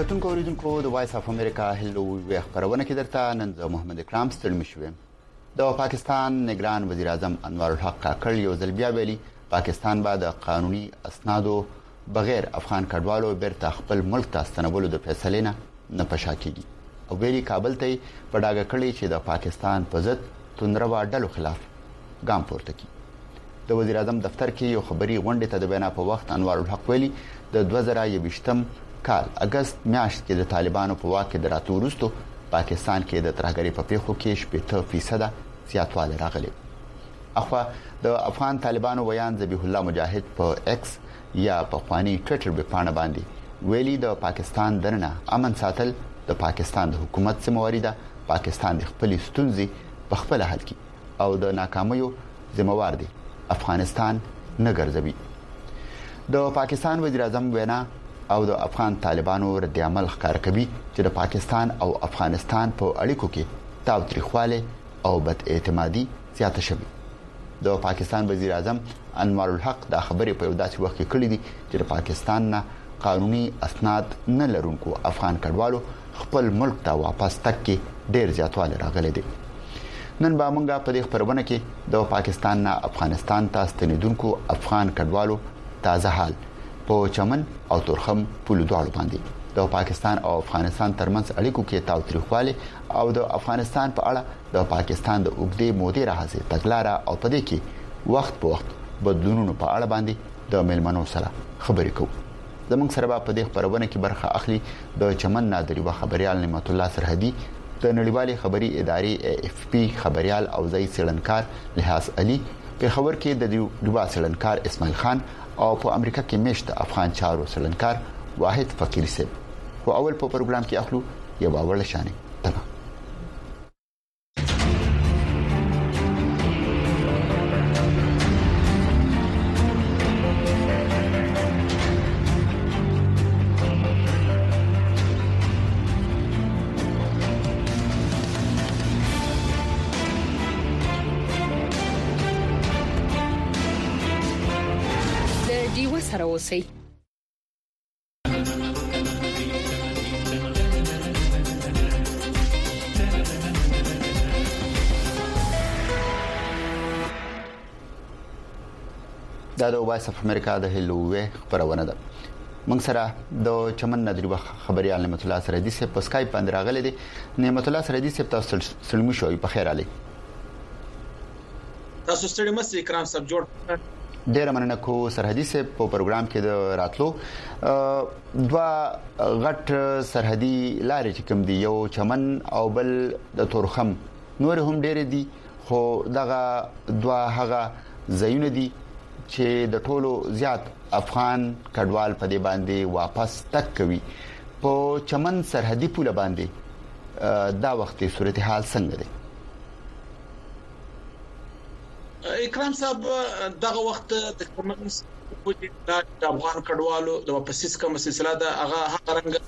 کتونکو اوریدونکو د وایس اف امریکا هلو وی خبرونه کې درته نن زه محمد اکرام ستړي مشوم. د پاکستان نگران وزیر اعظم انوار الحق کاکړ یو ځل بیا ویلي پاکستان به د قانوني اسنادو بغیر افغان کډوالو بیرته خپل ملک ته ستنولو د فیصلې نه پشا کیږي او ویلي کابل ته په ډاګه کړی چې د پاکستان په ضد توندروا ډلو خلاف ګام پورته کړي. د وزیر اعظم دفتر کې یو خبري غونډه ته د بیان په وخت انوار الحق ویلي د 2020 کال اگست میاشت کې د طالبانو په واک کې دراتو وروسته پاکستان کې د ترهګری په پیښو کې 80% زیاتوالی راغلی. اخوا د افغان طالبانو ویان ذبیح الله مجاهد په ایکس یا په خواني ټوئیټر بپاڼه باندې ویلي د پاکستان دننه امن ساتل د پاکستان د حکومت ذمہواری ده. پاکستان د خپل ستونزې په خپل حل کړي او د ناکامیو ذمہوار دي افغانستان نه ګرځوي. د پاکستان وزیر اعظم وینا او د افغان طالبانو رد عمل ښکار کوي چې د پاکستان او افغانستان په اړیکو کې تاوتریخواله او بد اعتمادي زیاته شوه. د پاکستان وزیر اعظم انوار الحق دا خبرې په یو داسې وخت کې کړې دي چې د پاکستان نه قانوني اسناد نه لرونکو افغان کډوالو خپل ملک ته واپس تک کې ډېر زیاتوالی راغلی دی. نن به موږ په دې خبرونه کې د پاکستان نه افغانستان ته ستنیدونکو افغان کډوالو تازه حال په چمن او تورخم پولو دواړو باندې د پاکستان او افغانستان ترمنځ اړیکو کې تاوتریخواله او د افغانستان په اړه د پاکستان د اوږدې مودې راهیسې تګلارې او په دې کې وخت په وخت بدلونونو په اړه باندې د ملمنو سره خبرې کوو. زموږ سره په دې خبرونه کې برخه اخلي د چمن نادری و خبريال نعمت الله سرحدي، د نړیوالې خبري ادارې AFP خبريال او ځای سړنکار لحاظ علي، په خبر کې د ډوبا سړنکار اسماعیل خان او په امریکا کې میشت افغان چارو سړنکار واحد فقیر سیب. خو اول په پروګرام کې اخلو یو باور لشانه تمام. سره اوسئ. دا د وایس اف امریکا د هلو وی خبرونه ده. موږ سره د چمن نادری خبريال نعمت الله سرحدي سے په اسکایپ باندې راغلي دي. نعمت الله سرحدي سے تاسو سلمو شوي په خیر علي. تاسو ستړي مې اکرام صاحب جوړ ډیر مننه کو سرحدي سے په پروګرام کې د راتلو دوا غټ سرحدي لارې چې کوم دی یو چمن او بل د تورخم نور هم ډیر دي خو دغه دوا هغه زینو دي چې د ټولو زیات افغان کډوال په دې باندې واپس تک کوي. په چمن سرحدي پوله باندې دا وختي صورتحال څنګه دی؟ اکرام صاحب دغه وخت د کومنس د افغان کډوالو د واپسیس کوم سلسله ده هغه رنګ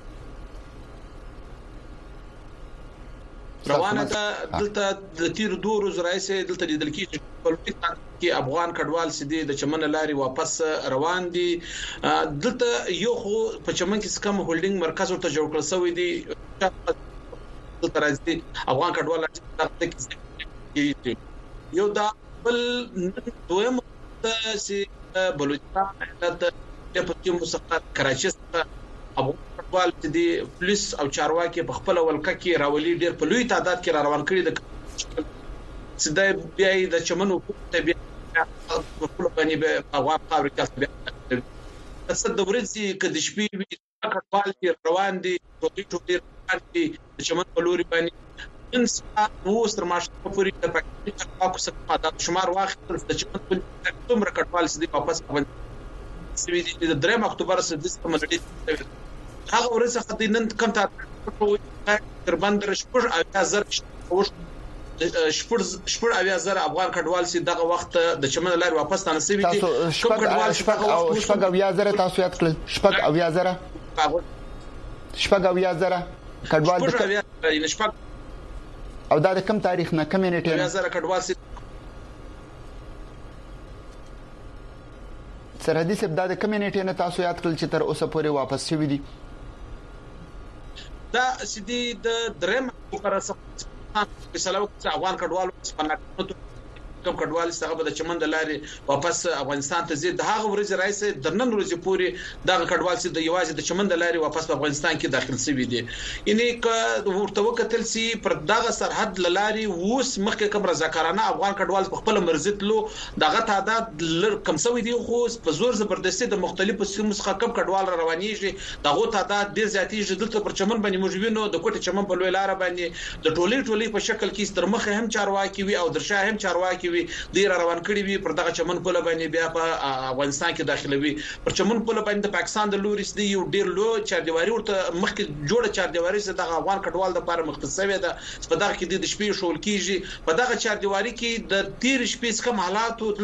روانه ده. دلته د تیر 2 ورځې راځي دلته د دلکی پولیټیک کې افغان کډوال سدي د چمن لاري واپس روان دي. دلته یو خو په چمن کې کوم هولډینګ مرکز ورته جوړ کړل شوی دی. دلته راځي افغان کډوال یو دا بل دویم چې بلوچستان د ډیپټي مسقط کراچي څخه افغان کډوال چې پولیس او چارواکي په خپل ولکه کې راولي ډیر په لوی تعداد کې را روان کړي د سده بیا د چمنو په بیا په خپل باندې به افغان فابریکه بیا صد ورځي کډ شپې وی کډوال روان دي ټوټي د چمن په لوري باندې انسان وستر ماشه پوری د پاکستان پاکو څخه د شمار واخت د چمن په تومره کډوال سدي واپس باندې سوي دي د 3 اکتوبر سره د سمندري هغه ورځ څخه د نن کم تر باندې شپږ اوازر شپږ اوازر افغان کډوال سي دغه وخت د چمن لار واپس تنسوي دي. کوم کډوال شپږ اوازر تاسو یاد کړل شپږ اوازر کډوال شپږ او دا د کوم تاریخ نه کمیونټي اوازر کډوال سي سرحدي سب د کمیونټي نه تاسو یاد کړل چې تر اوسه پورې واپس شوی دي. دا سدي د درم پر فیصله وکړه افغان کډوالو سپناکو کوم کډوال څنګه د چمن د لارې واپس افغانستان ته زی د هغه ورځ رئیس درنن ورځ پوری د کډوال چې د یوازې د چمن د لارې واپس په افغانستان کې داخل شوی دي یعنی ورته وکتل سي پر دغه سرحد لاري ووس مخکې کوم رضاکارانه افغان کډوال په خپل مرزت لو دغه تعداد کم شوی دي خو په زور زبردستي د مختلفو سیمو څخه کم کډوال روانيږي دغه تعداد ډیر زیاتېږي دلته پر چمن باندې موجوینو د کوټه چمن په لوی لار باندې د ټولي په شکل کې سترمخه هم چارواکي وي او درشاه هم چارواکي وي ډیر روان کړي وي پر دغه چمن په باندې بیا په افغانستان کې داخلوي پر چمن په باندې د پاکستان د لوري سدي یو ډیر لو چاردیواري ورته مخکې جوړه چاردیواري چې د افغان کډوال د لپاره مختصوي ده په دغه کې د شپې شول کیږي په دغه چاردیواري کې د تیر شپې کم حالات او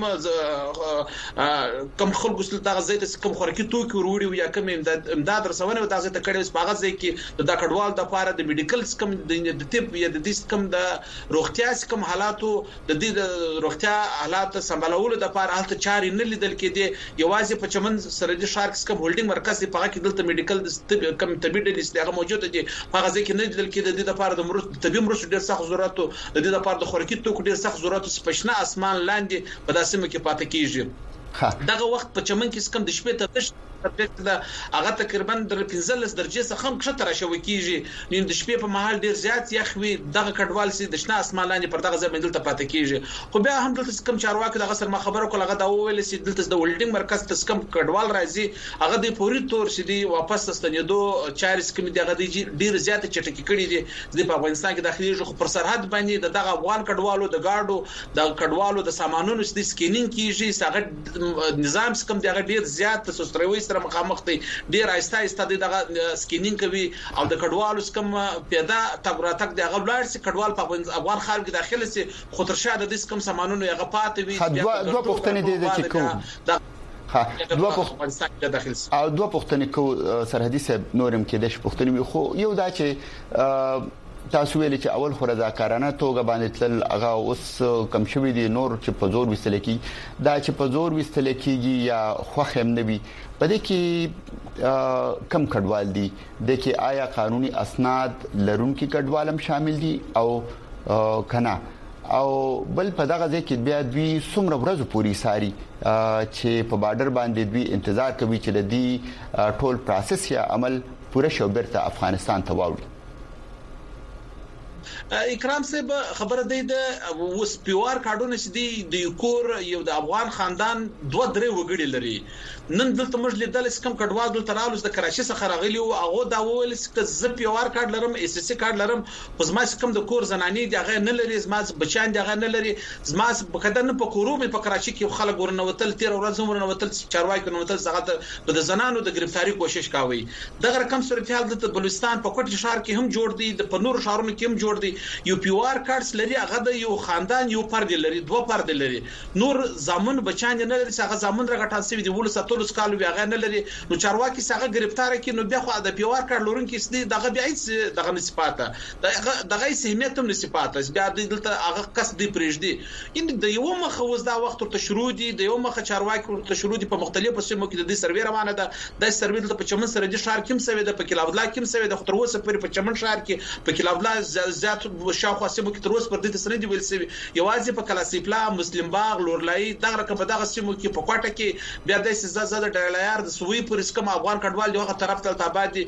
کم خلکو سره دغه زیات کم خورکي توکي وروړي یا کم امداد رسونه دغه ته کړي په هغه ځای کې د کډوال د لپاره د میډیکل کم د طب یا د دې کم د روغتیا کم حالاتو د دې روغتیا حالات سمبالولو د لپاره حالت چاري نه لیدل کېدي یوازې په چمن سرحدي ښار کې کوم هولډینګ مرکز دی په هغه کې دلته میډیکل کم طبي ډلې ستاسو موجود دي په هغه ځای کې نه لیدل کېدي د لپاره د مرستې طبي مرستې ډېر سخت ضرورت د دې لپاره د خورکي توکو ډېر سخت ضرورت سپښنه اسمان لاندې په داسې مکه پاتې کیږي دغه وخت په چمن کې کم د شپې ته د هغه تقریبا د 15 درجه څخه هم کښته راشوي کیږي نن د شپې په محل ډیر زیات یخوي دغه کډوال سي د شنه اسمان لاندې پر دغه ځای دلته پاتې کیږي خو بیا هم دلته کم چارواکي دغه سره ما خبره کوله هغه دا ویل سي دلته د ولډینګ مرکز ته کم کډوال راځي هغه د پوری تور سي دی واپس ستنیدو چارس کمی دغه ډیر زیات چټکی کړي دي د افغانستان کې داخلي خو پر سرحد باندې دغه افغان کډوالو د گاډو د کډوالو د سامانونو د سکینینګ کیږي هغه نظام کم دغه ډیر زیات سستروي مخامخ دي ډیر آیسته دغه سکینینګ کوي او د کډوالو کم پیدا تګ دغه بلار سي کډوال په افغان خارج داخله سي خطر شاده د کم سامانونو یغه پاتې وي دوه پښتنې دي چې کوم دوه پښتنې کو سرحدي سب نورم کې د پښتنې خو یو دا چې تاسو ویل چې اول خو رضاکارانه توګه باندې تل هغه اوس کم شوی دي نور چې په زور وستل کی دا چې په زور وستل کیږي یا خوخ هم نبي په دې کې کم کډوال دي د کې آیا قانوني اسناد لرونکي کډوال هم شامل دي او کنه او بل په دغه ځای کې بیا دوی څومره ورځې پوری ساري چې په بارډر باندې دوی انتظار کوي چې د دې ټول پروسس یا عمل پوره شو برته افغانستان ته واوړي اکرام صاحب خبره دی د وس پیوار کارډونه چې دی د کور یو د افغان خاندان 2-3 وګړي لري نن دلته موږ لیدل کم کډوال دلته رالوس د کراچي څخه راغلي او هغه دا وویل چې ز پیوار کارت لرم اس اس کارت لرم خو زما کم د کور زناني دغه نه لري زما بچان دغه نه لري زما په کده نه په کورو په کراچي کې خلک ورنوتل 13 ورځې ورنوتل چارواکي ورنوتل څنګه د زنانو د گرفتاری کوشش کاوي دغه رقم صورتحال د بلوچستان په کوټ شهر کې هم جوړ دي د پنور شهرونو کې هم جوړ دي یو پیوار کارت لري هغه د یو خاندان یو فرد لري دوه فرد لري نور زامن بچان نه لري هغه زامن راغټان سوي دي ول ساتلو سکالو بیا غنه لري نو چارواکي څنګه گرفتار کړي نو بیا خو د پیوار کار لورونکي سدي دغه بیا هیڅ دغه نسباته دغه سهمیت هم نسباته بیا دلته هغه کس دی پرېږدي ان د یو مخه وز دا وخت ته شروع دي د یو مخه چارواکي ته شروع دي په مختلفو سیمو کې د دې سروې روانه ده د سروې د په چمن سره د شهر کې سوي د په کلاودلا کې سوي د خطر وسه په چمن شهر کې په کلاودلا زیات شاوخوا سیمو کې تر اوسه پر دې سره دی ویل سوي یوازې په کلاسیپلا مسلم باغ لورلای دغه رقم په دغه سیمو کې په کوټه کې بیا د زړه ډایلایار د سوي پر اسکم افغان کډوال یوغه طرف ته تابادي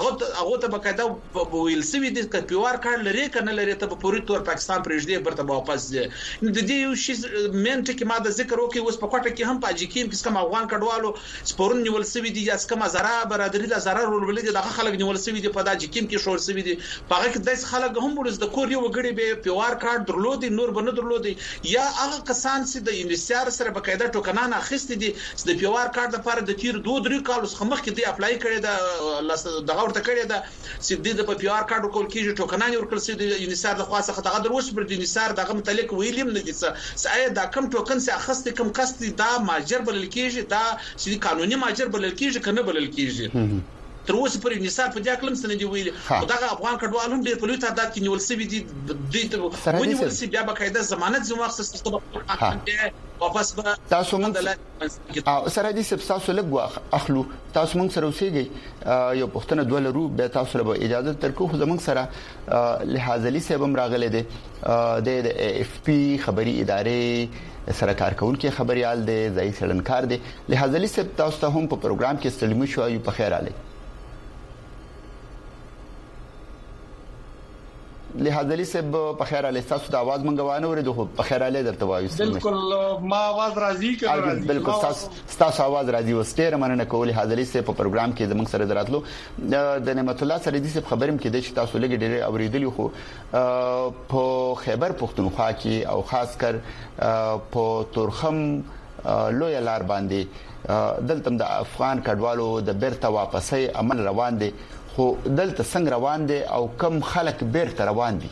هغه ته بقاعده ویل سوي د پیوار کار لري کنه لري ته په پوری تور پاکستان پرېږدي برته واپس دي د دې یو شی منټ کې ما د ذکر وکي اوس په کوټه کې هم پاجیکیم کې کوم افغان کډوالو سپورن نیول سوي دي یا کوم زرا برادری د زرا رول دي دغه خلک نیول سوي دي په داجیکیم کې شور سوي دي په هغه کې د خلک هم ورز د کور یو وګړي به پیوار کارت درلودي نور بنه درلودي یا هغه کسان چې د انډستریال سره بقاعده ټوکنان اخیستي دي د پیوار کارت لپاره د تیر 2-3 کالو څخه مخکې دی اپلای کړی دا دغه ورته کړی دا چې د پی آر کارت کول کیږي ټوکنان ورکړل سي د انصار د خاصه دغه دروس پر د انصار دغه متعلق ویلیم نه دي څه دا کم ټوکن سي اخست کم کست دا ماجر بلل کیږي دا چې قانوني ماجر بلل کیږي کنه بلل کیږي تر اوسه پرې نصاب په دې کلم سن دی ویل دغه افغان کډوال هم ډېر په لوی تعداد کې نیول سوي دي د ونیول سي بیا بقاعده ضمانت زموږ خصوصي واپس به تاسو موږ سرحدي سب تاسو لګ اخلو تاسو موږ سره اوسېږي یو پښتنه دولرو به تاسو له اجازه ترکو خو زموږ سره لحاظلي سبم راغله دي د اف پی خبري ادارې سره کارکونکو خبريال دي ځای سړنکار دي لحاظلي سب تاسو ته هم په پروګرام کې استلمو شو یو په خیر علي لحاظلي سب په خیر علي تاسو د आवाज منګوانه ورته په خیر علي درته وایو بالکل ما आवाज راځي کوي بالکل تاسو आवाज راځي وستیر مننه کولی حاضرې سه په پروګرام کې زموږ سره دراتلو د نعمت الله سره دي سه خبرم کې د چې تاسو لګي ډېر اوریدلی خو په خیبر پختونخوا کې او خاص کر په تورخم لوی لار باندې دلته د افغان کډوالو د بیرته واپسې عمل روان دي خو دلته څنګه روان دي او کم خلک بیرته روان دي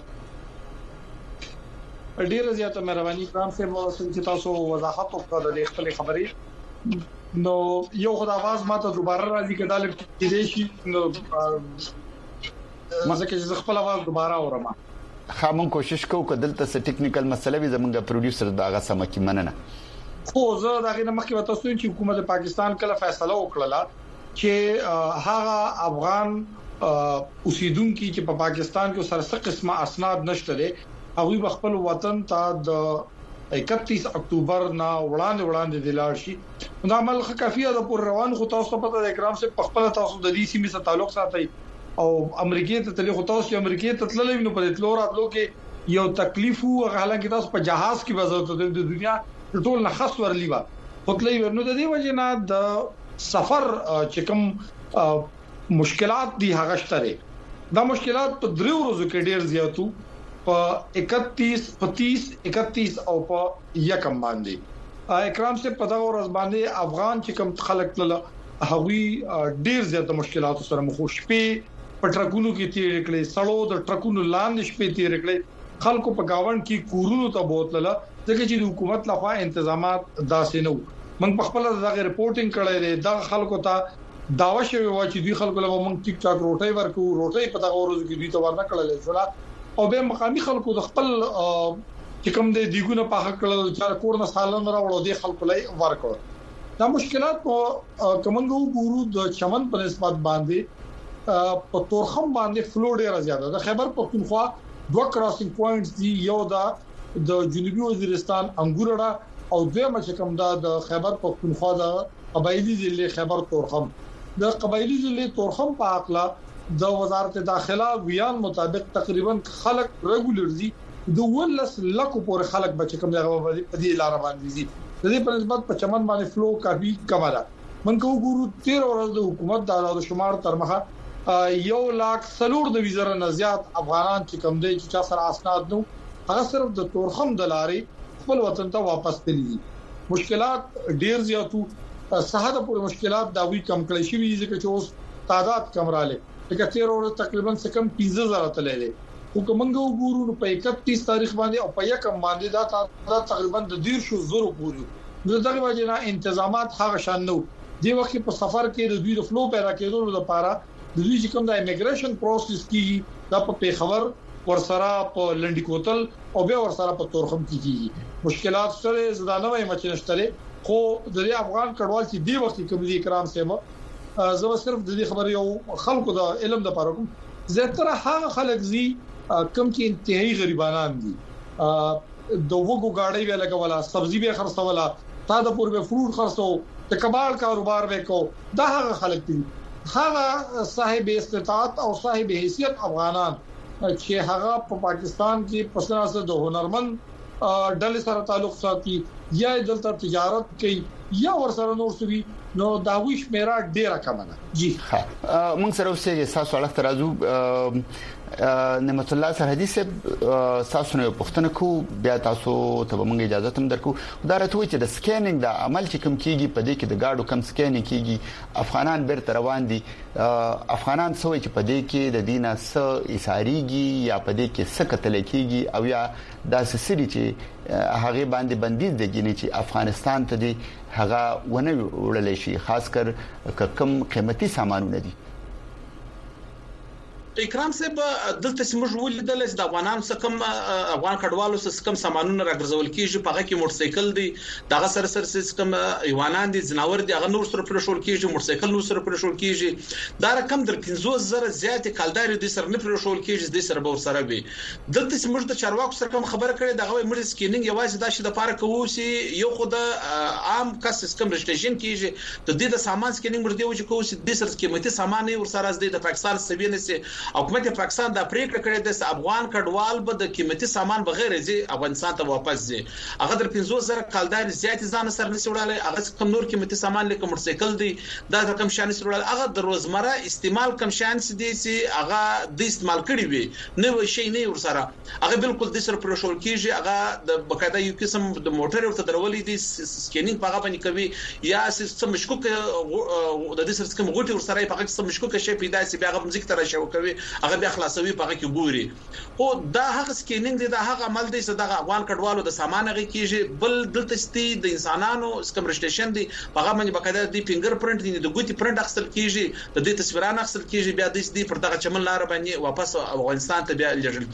ډیره زیاته مهرباني کوم چې تاسو وضاحت وکړه د خپل خبرې نو یو خدای आवाज ماته دوباره راځي کډال کې شي نو مزه کې خپل आवाज دوباره اورم خامون کوشش کوو چې دلته څه ټیکنیکل مسله وي زمونږ پروډوسر داغه سم کې مننه خو زه دا غي مخکې وتاسو چې حکومت پاکستان کله فیصله وکړه چې هغه افغان اوسیدونکو چې په پاکستان کې سره قسمه اسناد نشته دي هغه خپل وطن ته د 31 اکتوبر نه وړاندې د لار شي دا عمل کافي ده پر روان خو تاسو په د اکرام سره په خپل تاسو د دې سیمې سره تعلق ساتي او امریکای ته تللی خو تاسو امریکای ته تللی نو په تلور اتلو کې یو تکلیف وو حالانکه تاسو په جهاز کې وځو ته د دنیا ټول نه خاص ورلی و خپلې ورنو د دې وجه نه د سفر چې کوم مشکلات دي هغه شته دا مشکلات په درو ورځو کې ډیر زیاتو په 31 31 او په یکم باندې اکرام سے پتا ورځ باندې افغان چې کوم خلک تل هغوی ډیر زیات مشکلات سره مخ شپې په ټرکونو کې تیر کړي سړو د ټرکونو لاندې شپې تیر کړي خلکو په گاوند کې کورونو ته بوتله ځکه چې حکومت لخوا انتظامات داسې نه من په خپل دغه ریپورتینګ کړی دی دا خلکو ته داوا شوی و چې دوی خلکو له موږ ټیک ټاک روټي روټي په دغه ورځو کې دوی ته ورنه کړل شو او به مقامي خلکو د خپل چې کوم د دیګونه په حق کړل چې کور نه سالن راوړو دي خلکو لای ورکړ دا مشکلات په کومنګو ګورو د چمن په نسبت باندې په تورخم باندې فلو ډیر زیاته د خیبر پختونخوا دوه کراسینګ پوینټس دي یو دا د جنوبي وزیرستان انګورړه او دویمه چې کوم دا د خیبر پختونخوا د قبایلی ضلع خیبر تورخم د قبایلی ضلع تورخم په اقلا د وزارت داخله ویان مطابق تقریبا خلک ریګولر دي د ولس لکو پورې خلک بچ کوم دغه په دې لار باندې دي د دې په نسبت په چمن باندې فلو کافي کم ده من کو ګورو 13 ورځې د حکومت د علاوه شمار تر مخه 1,40,000 د ویزر نه زیات افغانان چې کوم دي چې چا سره اسناد نو هغه صرف د تورخم د لارې خپل وطن ته واپس تللی مشکلات ډیر زیاتو صحه د پوره مشکلات دا وی کم کړی شي ځکه چې اوس تعداد کم رااله لکه 13 ورځې تقریبا څه کم 15000 تللی خو کومنګ وګورو په 31 تاریخ باندې او په یکم باندې دا تعداد تقریبا د 150,000 پورې دغه وجه نه انتظامات هغه شان نو دی وخت په سفر کې د دوی د فلو پیدا کېدو لپاره د دوی چې کوم د ایمیګریشن پروسس کې دا په پیښور ورسره په لنډی کوتل او به ورسره په تورخم کیږي مشکلات سره زدانوي مچنشتره خو د افغان کډوال چې دی وخت کې د اکرام سیمه زه صرف د دې خبرې یو خلکو د علم د پاره کوم زیاتره هغه خلک زی کم چې انتهایی غریبانان دي د وګو گاډي به لګولا سبزی به خرڅولا تا د پور به فروټ خرڅو د کباړ کاروبار وکاو دا هغه خلک دي هغه صاحب استطاعت او صاحب حیثیت افغانان چې هغه په پاکستان کې پسناسه د هنرمند ډلې سره تعلق ساتي یا دلته تجارت کوي یا ورسره نور څه نو دا ویش میرا ډیره کم ده جی موږ سره اوسې تاسو اړه ترازو نعمت الله سرحدي سه تاسو نه پښتنه کو بیا تاسو ته موږ اجازه تم درکو دا راته وي چې د سکینینګ د عمل چې کوم کیږي په دې کې د گاډو کم سکینینګ کیږي افغانان بیرته روان دي افغانان سوي چې په دې کې د دینه س ایساریږي یا په دې کې سکتل کیږي او یا د سسری چې هغه باندې بندیز دي چې افغانستان ته دي هغه ونه وړل شي خاص کر کم قیمتي سامانونه دي اکرام صاحب دلته سیمه ولیدل چې د افغانانو څخه کم افغان کډوالو څخه کم سامانونه راګرځول کیږي په هغه کې موټرسایکل دي دغه سره کم ایوانان دي زناور دي هغه نور سره پرشول کیږي موټرسایکل نور سره پرشول کیږي دا رقم در 15000 زیات کالداري دي سره نه پرشول کیږي د سره به سره وي دلته سیمه د چارواکو سره کوم خبره کړي دغه مړ سکینینګ یوازې د شي د پاره کوو چې یو خود عام کس کم رجسټریشن کیږي د دې د سامان سکینینګ ور دی چې کوو چې د سره قیمتي سامان ور سره د پاکستان سوینه سي حکومت پاکستان د پریکړه کړې د افغان کډوال به د قیمتي سامان بغیر زی افغانستان ته واپس زی هغه در 15000 کالدار زیات ځان سره نشي وړاله هغه کم نور قیمتي سامان لکه موټرسایکل دي دا کم شان سره وړاله هغه د روزمره استعمال کم شان دي چې هغه د استعمال کړي وي نو شي نه ور سره هغه بالکل د سره پرشول کیږي هغه د بقاعده یو قسم د موټر ورته درولې دي سکینینګ په هغه باندې کوي یا سم مشکوک د دې سره کوم غوټي ور سره په هغه سم مشکوک شي پیدا سي بیا هغه مزیک تر شو کوي هغه بیا خلاصوي په هغه کې ګوري او دا هغه سکینینګ دی دا هغه عمل دی چې د افغان کډوالو د سامان هغه کیږي بل دلته ستي د انسانانو سکم رجسټریشن دی په هغه باندې بقاعده دی فینګر پرنټ دی د ګوتی پرنټ اخستل کیږي د دې تصویرانه اخستل کیږي بیا د دې پر دغه چمن لار باندې واپس افغانستان ته بیا لږل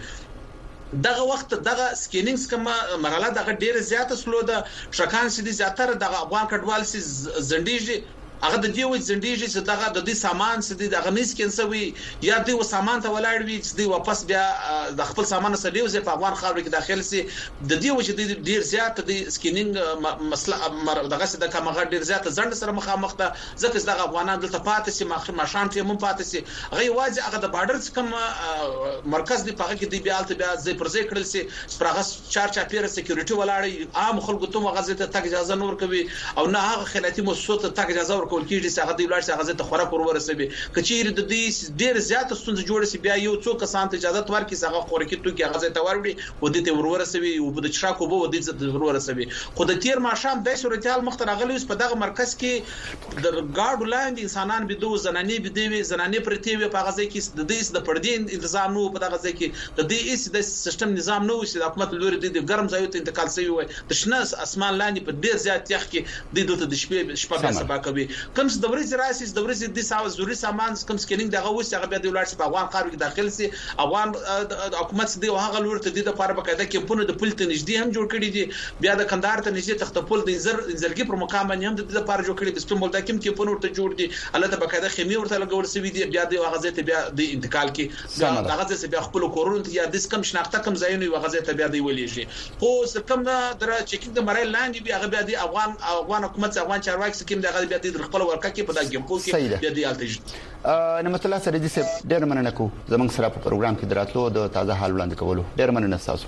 کیږي دغه وخت دغه سکینینګ کوم مرحله دغه ډیره زیاته سلو ده شکان سي دي زیاتره دغه افغان کډوال سي زنديږي هغه د دې وځ زنديږي چې دغه د دې سامان سدي دغه نس کینسوي یا دې و سامان ته ولاړ وي چې دې واپس بیا د خپل سامان سره دیو په افغان خاور کې داخل سي د دې وځ د ډیر زیات د سکینینګ مسله دغه څه د کومه ډیر زیات ځند سره مخامخ ده ځکه دغه افغانان دلته پاتې سي ماشان ته هم پاتې سي هغه واځي هغه د بارډر کوم مرکز دی په هغه کې دی بیا ځای پر ځای کړل سي سپراغه چار چاپیره سکیورټي ولاړ عام خلکو ته مغازه ته تک اجازه نور کوي او نه هغه خیراتي مؤسسات ته تک اجازه ورکول کیږي چې هغه دی ولر چې هغه ته خوراک ورسوي کچیر د دې ډیر زیات ستونزې جوړ سي بیا یو څو کسان ته اجازه ورکړي چې هغه خوراکي توکي هغه ته وروړي و دې ته ورسوي او په د چراکو بو دې ته ورسوي خو د تیر ماشام د صورتحال مخترغلی په دغه مرکز کې د ګارډ لاند انسانان بده زنانه بده زنانه پرتی وي په غزه کې د دې د پردې تنظیم نو په دغه ځای کې د دې اس د سیستم نظام نو چې د حکومت لوري د ګرم ځایو ته انتقال شوی وي د شنه اسمان لاندې په ډیر زیات یخ کې د دته د شپه بیا سبا کوي کوم د ورځې راسي د ورځې د ضروري سامان کوم سکینینګ دغه وس هغه بیا د ولر په افغان خاور کې داخل سي افغان حکومت د هغه لور ته د لپاره بقاعده کمپونه د پول ته نږدې هم جوړ کړي دي بیا د کندهار ته نږدې تخت پول د انزرګي پر مقام باندې هم د لپاره جوړ کړي د سپمول د کمپونه ورته جوړ دي البته بقاعده خیمه ورته لګول سوي دي بیا د هغه ته بیا د انتقال کې دغه څه بیا خپل کورون ته یا د کم شناخته کم ځایونه هغه ته بیا دی ولېږي خو کوم در چیکینګ د مړای لاندې بیا هغه بیا د افغان حکومت افغان چارواکي سکیم دغه بیا د خپل ورکه کې په دغه کمپول کې بیا دی الته نعمت الله سره دې ډېر مننه کو زمنګ سره په پروګرام کې دراتلو د تازه حال وړاندې کولو ډېر مننه تاسو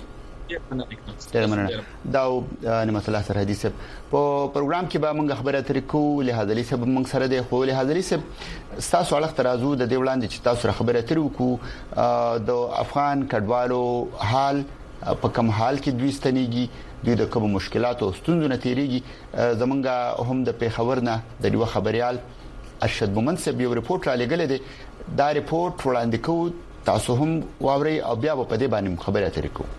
ډېر مننه دا نعمت الله سره دې په پروګرام کې به موږ خبره ترې کو له حاضرې سب موږ سره د خو له حاضرې سب تاسو اړه ترازو د دې وړاندې چې تاسو خبره ترې کو د افغان کډوالو حال په کوم حال کې دوی ستنيږي دوی د کوم مشکلات او ستونزو نتیریږي زمونږه هم د پیښور نه د یو خبريال ارشد مومنصب یو ریپورت را لګل دي دا ریپورت وړاندې کو تاسو هم واوري او بیا په دې باندې خبره اترې کو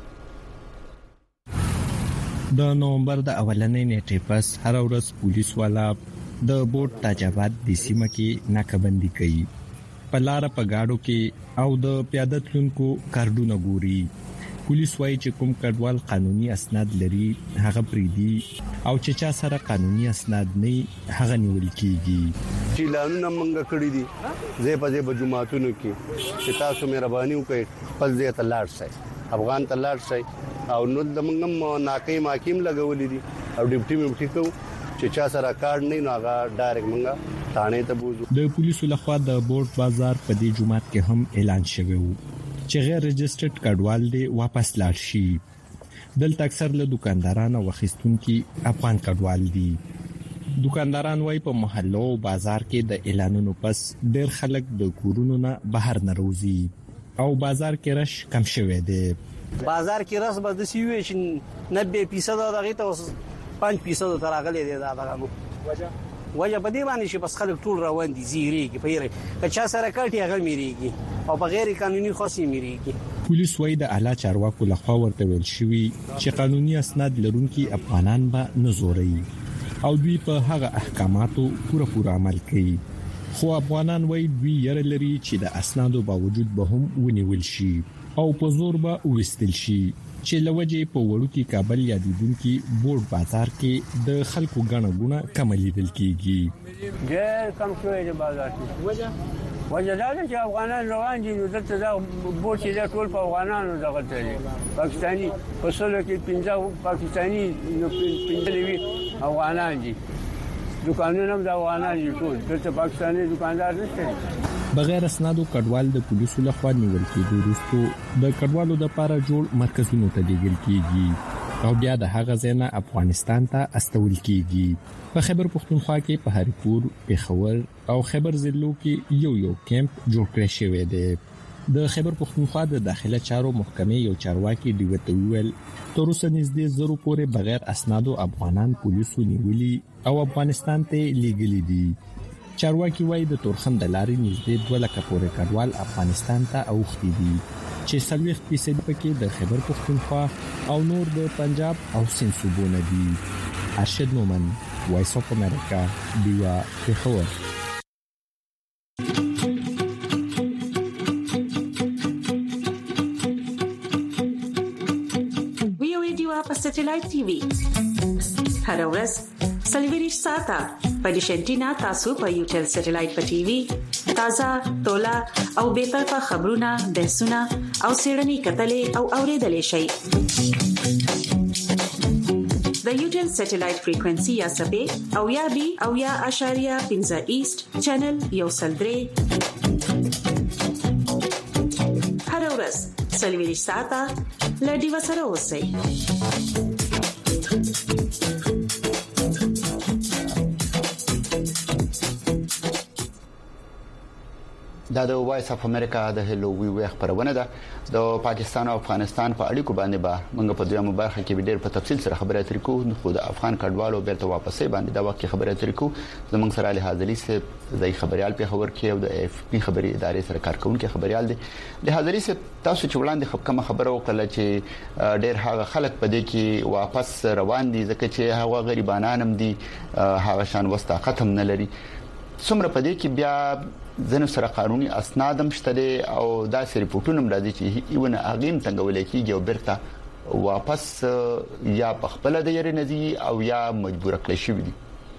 د نومبر د اولنې نیټې پس هر ورځ پولیس والا د بوت تاجابات د سیمه کې ناکبندي کوي په لار په گاډو کې او د پیاده تلونکو کارډونه ګوري پولیس وايي چې کوم کډوال قانوني اسناد لري هغه پریدي او چې چا سره قانوني اسناد نه هغه نیول کیږي چې لانونه منګه کړی دي زه په دې بجماعتونو کې چې تاسو مهرباني وکړئ خپل ځای ته لاړ شئ افغان ته لاړ شئ او نو د منګم ناکې ماکیم لګولې دي او ډیپټي مې کو چې چا سره کارت نه ناغه ډایرکټ منګه ثانه ته بوزو د پولیسو لخوا د بورډ بازار په دې جمعات کې هم اعلان شوی و چې غیر رجسټرډ کډوال دي واپس لاړ شي دلته اکثر له دکاندارانو وخستونکو افغان کډوال دي دکانداران وايي په محلو او بازار کې د اعلانونو پس ډېر خلک د کورونو نه بهر نه روزي او بازار کې رش کم شوی دی بازار کې رس به د سیوي چې 90% دغه ته 5% تراغلي دي دا دغه وجه په دې باندې چې بس خلک ټول روان دي زیریږي په یره که سره کټي هغه میریږي او په غیر قانوني خاصي میریږي پولیس وايي د اعلی چارواکو لخوا ورته ویل شوی چې قانوني اسناد لرونکي افغانان به نه زوري او دوی په هغه احکاماتو پوره عمل کوي خو افغانان وایي دوی یره لري چې د اسنادو باوجود به هم ونیول شي او په زور به وستل شي چې لوجه په وړو کې کابل یادیدونکو بورډ بازار کې د خلکو غاڼه غونه کم لیدل کیږي ډېر کم شوی دی بازار کې وجه دا چې افغانان روان دي نو دلته دا بورډ چې ټول په افغانانو دغه دی پاکستاني په سلو کې 15 پاکستاني نو 15 افغانان دي دکانونه هم د افغانان دي ټول دلته پاکستاني دکاندار نشته بغیر اسنادو کډوال د پولیسو لخوا نیول کېدو وروسته د کډوالو د لپاره جوړ مرکزونو ته لیږل کیږي او بیا د هغه ځای افغانستان ته استول کیږي په خیبر پختونخوا کې په هریپور پیښور او خیبر ضلعو کې یو کیمپ جوړ کړی شوی دی د خیبر پختونخوا د داخله چارو محکمې یو چارواکي دیوته ویل تر اوسه نږدې زرو پورې بغیر اسنادو افغانان پولیسو نیولي او افغانستان ته لیږلي دي چارواکي وايي د تورخم د لارې نږدې 2 لک پورې کډوال افغانستان ته اوختي دي چې 40% پکې د خیبر پختونخوا او نور د پنجاب او سند صوبونه دي ارشد نومن وایس اف امریکا دیوا پیښور په سټلایټ ټي وي هر ورځ سلیویریش ساته په دیشنټینا تاسو په یوټل سټلایټ په ټي وي تازه تولا او به طرفه خبرونه بحثونه او سیړنی کتلې او اوریدلې شي د یوټل سټلایټ فریکوئنسي یا سبې او یا بي او یا اشاریه 15 ایست چینل یو سلدري هر ورځ سلیویریش ساته لدی وسره اوسئ دا د وایس اف امریکا د هلو وی وی خبرونه ده د پاکستان او افغانستان په اړیکو باندې به موږ په دویمه برخه کې ډېر په تفصیل سره خبرې اترې کوو خو د افغان کډوالو بیرته واپسې باندې دا وخت خبرې اترې کوو زموږ سره علي حاضري سه ځای خبريال په خبر کې او د اف پی خبري ادارې سره کارکونکو خبريال دي د حاضري سه تاسو چې وړاندې خبره وکړه چې ډېر هغه خلک په دې کې واپس روان دي ځکه چې هغه غریبانان هم دي هغه شان وستا ختم نه لري څومره په دې کې بیا ځنه سره قانوني اسناد هم شته او دا سری ریپورتونه هم راځي چې ایونه اغیم څنګه کېږي او برته واپس یا په خپل د یری نزي او یا مجبور کړی شي دي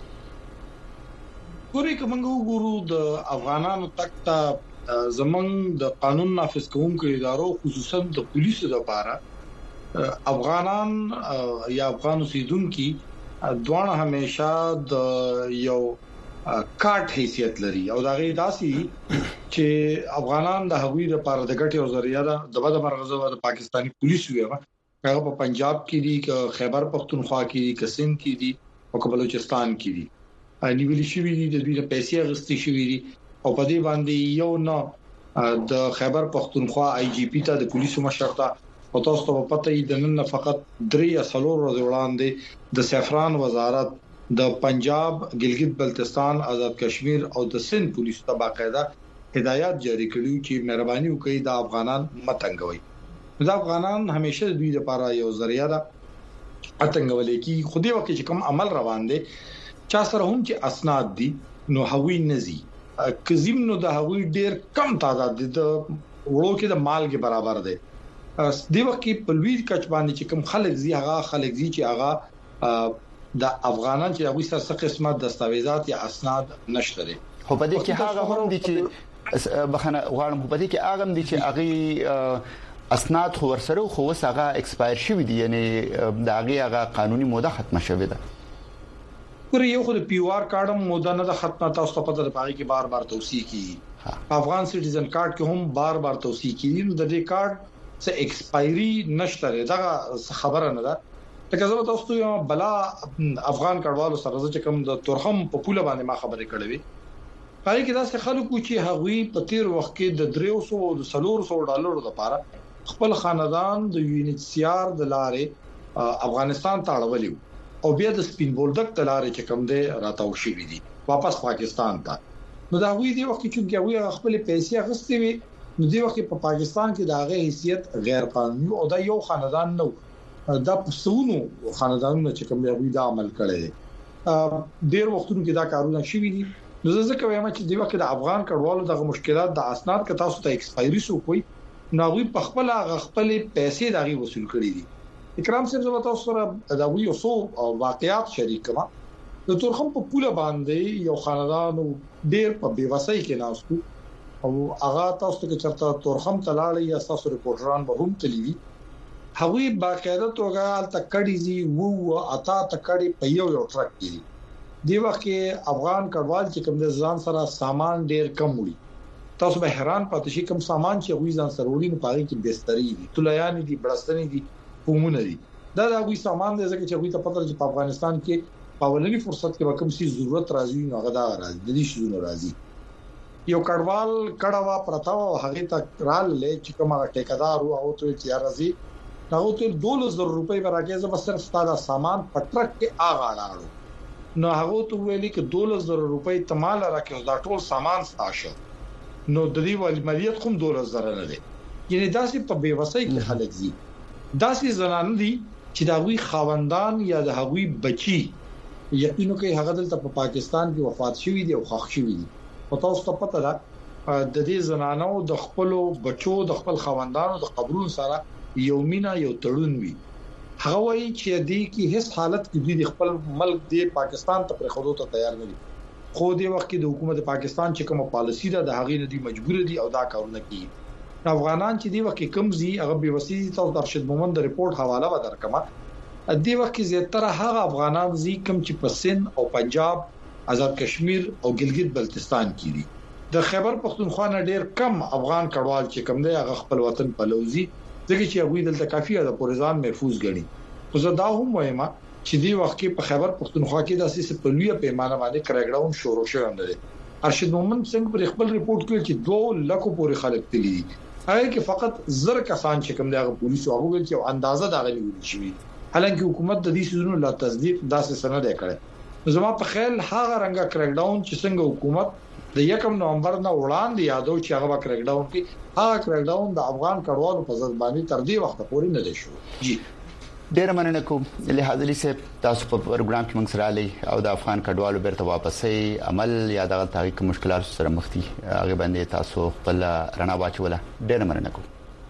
ګوري کومه وګورو د افغانانو تک ته زمنګ د قانون نافذ کوونکو ادارو خصوصا د پولیسو لپاره افغانان یا افغان اوسیدونکو دوه همیشه د یو کارت حیثیت لري او دا غي داسي چې افغانان د هغوی لپاره د ګټي او ذریعہ د بده مرغزو د پاکستانی پولیسو یو هغه په پنجاب کې دي خیبر پختونخوا کې دي کسند کې دي او بلوچستان کې دي نیولې شوې دي د دوی پیسې غستې شوې دي او په دې باندې یو نه د خیبر پختونخوا آی جی پی ته د پولیسو مشرتا او تاسو ته پته یې د نن فقط 3 یا 4 ورځې وړاندې د سفران وزارت د پنجاب ګلګت بلتستان آزاد کشمیر او د سند پولیسو ته باقاعده هدایت جاری کړي چې مهرباني وکړي د افغانان متنګوي د افغانان همیشه د دوی لپاره یو ذریعہ ده اتنګولې کی خودي وکړي چې کوم عمل روان دي چا سره هم چې اسناد دي نو هوی نزي کزیم نو د هوی ډیر کم تعداد دي د وړو کې د مالګي برابر دي د وخت کې په لوی کچ باندې چې کوم خلک زی هغه خلک زی چې هغه د افغانان چې هغه سره څه قسمه دستاویزات یا اسناد نشته دي خو په دې کې هغه هم دي چې بخنه غواړم په دې کې هغه هم دي چې هغه اسناد خو ورسره خو وسغه ایکسپایر شوی دي یعنی دا هغه قانوني موده ختمه شوی ده ګوره یو خو د پی او آر کارت موده نه ختمه تاسو ته پته ده پاره کې بار بار توثیق کی افغان سټیزن کارت کې هم بار بار توثیق کی نو د دې کارت څه ایکسپایری نشته دا خبره نه ده لکه زه تاسو ته بلا افغان کډوالو سره چې کوم د تورخم په پوله باندې ما خبرې کړې وي پای کې دا څه خلکو چې هغوی په تیر وخت کې د 300 او 400 ډالرو لپاره خپل خاندان د یونیسيار د لارې افغانستان ته اړولې او بیا د سپین بولدک د لارې چې کوم دی راتاو شي دي واپس پاکستان ته نو دا وی دی وخت چې هغوی خپل پیسې اخستې وي نو دی وخت په پاکستان کې دا غي حیثیت غیر قانوني او دا یو خاندان نو دا پسونو خاندانونو چې کوم یو دا عمل کړي ډیر وختونو کې دا کارونه شوي دي نو ځکه وایم چې دی وخت د افغان کډوالو دغه مشکلات د اسناد ک تاسو ته ایکسپایری سو کوي نو وی په خپل پیسې دغه وصول کړی دي اکرام صاحب زما تاسو سره دا وی اوسو واقعیات شریک کما د تورخم په پوله باندې یو خاندان ډیر په بیوسۍ کې ناستو او هغه تاسو ته چرته تورخم تلاړی یا تاسو ریپورټران به هم تلیوي هغوی باقاعده توګه تکړی وو اتا تکړی په یو ټرک کې دی وخت کې افغان کډوال چې کوم د ځان سره سامان ډیر کم وړي تاسو به حیران پاتې شئ کوم سامان چې غوي ځان سره وړي نه پاره کې بسترې دي تلیان دي بړستنې دي قومونه دي دا غوي سامان دي ځکه چې غوي ته پته چې په افغانستان کې په ولني فرصت کې کوم څه ضرورت راځي نو هغه دا راځي د دې شونه راځي یو کډوال کډوا پرتاو هغه ته رالې چې کومه ټیکدار او ته چې راځي هغه ته 2000 روپۍ ورکړي زما صرف ستاسو سامان په ټرک کې اغاړو نو هغه ته ویلي چې 2000 روپۍ تمال راکې دا ټول سامان ستاشه نو د دې ول مالیت کوم 2000 نه دي یعنی داسې په بیوسۍ کې خلک دي داسې زنان دي چې دا وی خاوندان یا د هغوی بچي یقینو کې هغه دلته په پاکستان کې وفات شوی دي او خښ شوی دي او تاسو ته پته ده د دې زنانو د خپل بچو د خپل خاوندانو د قبرونو سره یومینا یو تړون وي هغه وایي چې دې کې هیڅ حالت کې د خپل ملک د پاکستان ته پر خودو ته تیار نه دي خو دې وخت کې د حکومت پاکستان چې کومه پالیسی ده د هغې نه دي مجبور دي او دا کارونه کوي افغانان چې دې وخت کې کم زی هغه به وسیله تاسو د ارشد مومند ریپورت حواله و درکمه دې وخت کې زیاتره هغه افغانان زی کم چې په سند او پنجاب آزاد کشمیر او ګلګت بلتستان کې دي د خیبر پختونخوا نه ډیر کم افغان کډوال چې کم دی هغه خپل وطن په لوزي ځکه چې هغه دلته کافي ده پورزان محفوظ غړي خو زه دا هم وایم چې دی وخت کې په خیبر پختونخوا کې د اساس په لویه پیمانه باندې کریکډاون شروع شوی دی ارشد مومند څنګه پر خپل ریپورت کې چې 2 لک پورې خلک تللی هغه کې فقط زر کسان چې کوم دغه پولیسو هغه ویل چې اندازه دغه نیول شي حالانکه حکومت د دې سيزونو لا تصدیق داسې سند کړي زما په خیال هغه رنګه کریکډاون چې څنګه حکومت د 1 نومبر نه وړاندې یادو چې هغه کریکډاون کې هغه کریکډاون د افغان کډوالو په ځد باندې تر دې وخت پورې نه دی شو جی ډیر مننه کوم له حاضرې سه تاسو په پروګرام کې موږ سره علي او د افغان کډوالو بیرته واپسې عمل یا د تحقیق مشکلات سره مخ دي هغه باندې تاسو خپل رڼا واچوله ډیر مننه کوم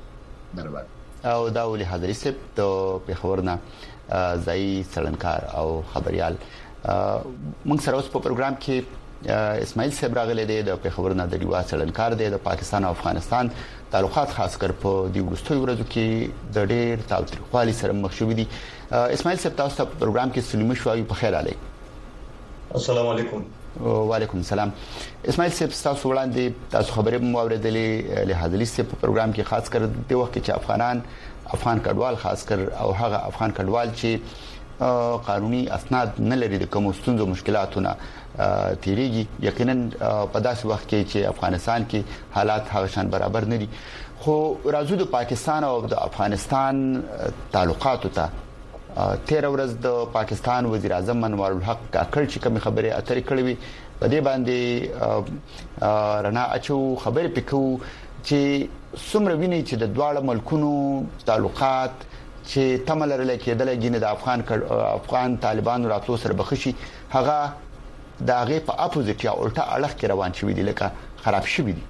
برابر او دا ولې حاضرې سه د پیښورنا ځای سړنکار او خبريال موږ سره اوس په پروګرام کې اسماعیل صاحب راغلی دی د پیښور نه د ډیوا سړنکار دی د پاکستان او افغانستان تعلقات خاص کر په دی وروستیو ورځو کې د ډېر تاوتریخوالي سره مخ شوې دي اسماعیل صاحب تاسو ته پروګرام کې سلام شوي په خیر علي السلام علیکم وعلیکم السلام اسماعیل صاحب تاسو وړاندې تاسو خبرې مو اوریدلې له حاضرې سره په پروګرام کې خاص کر د وخت چې افغان کډوال خاص کر او هغه افغان کډوال چې قانوني اسناد نه لري د کوم ستونزو مشکلاتونه تیریږي یقینا په داسې وخت کې چې افغانستان کې حالات هغه شان برابر نه دي خو راځو د پاکستان او د افغانستان تعلقاتو ته 13 ورځ د پاکستان وزیر اعظم انوار الحق کاکړ چې کوم خبره اترې کړې وي په دې باندې رڼا اچو خبره پکو چې څومره ویني چې د دواړه ملکونو تعلقات چې تمل لري کېدل غینه د افغان طالبانو راتلو سره بخشي هغه د هغه په اپوزیټ یا الټا اړخ کې روان شوی دي لکه خراب شوی دي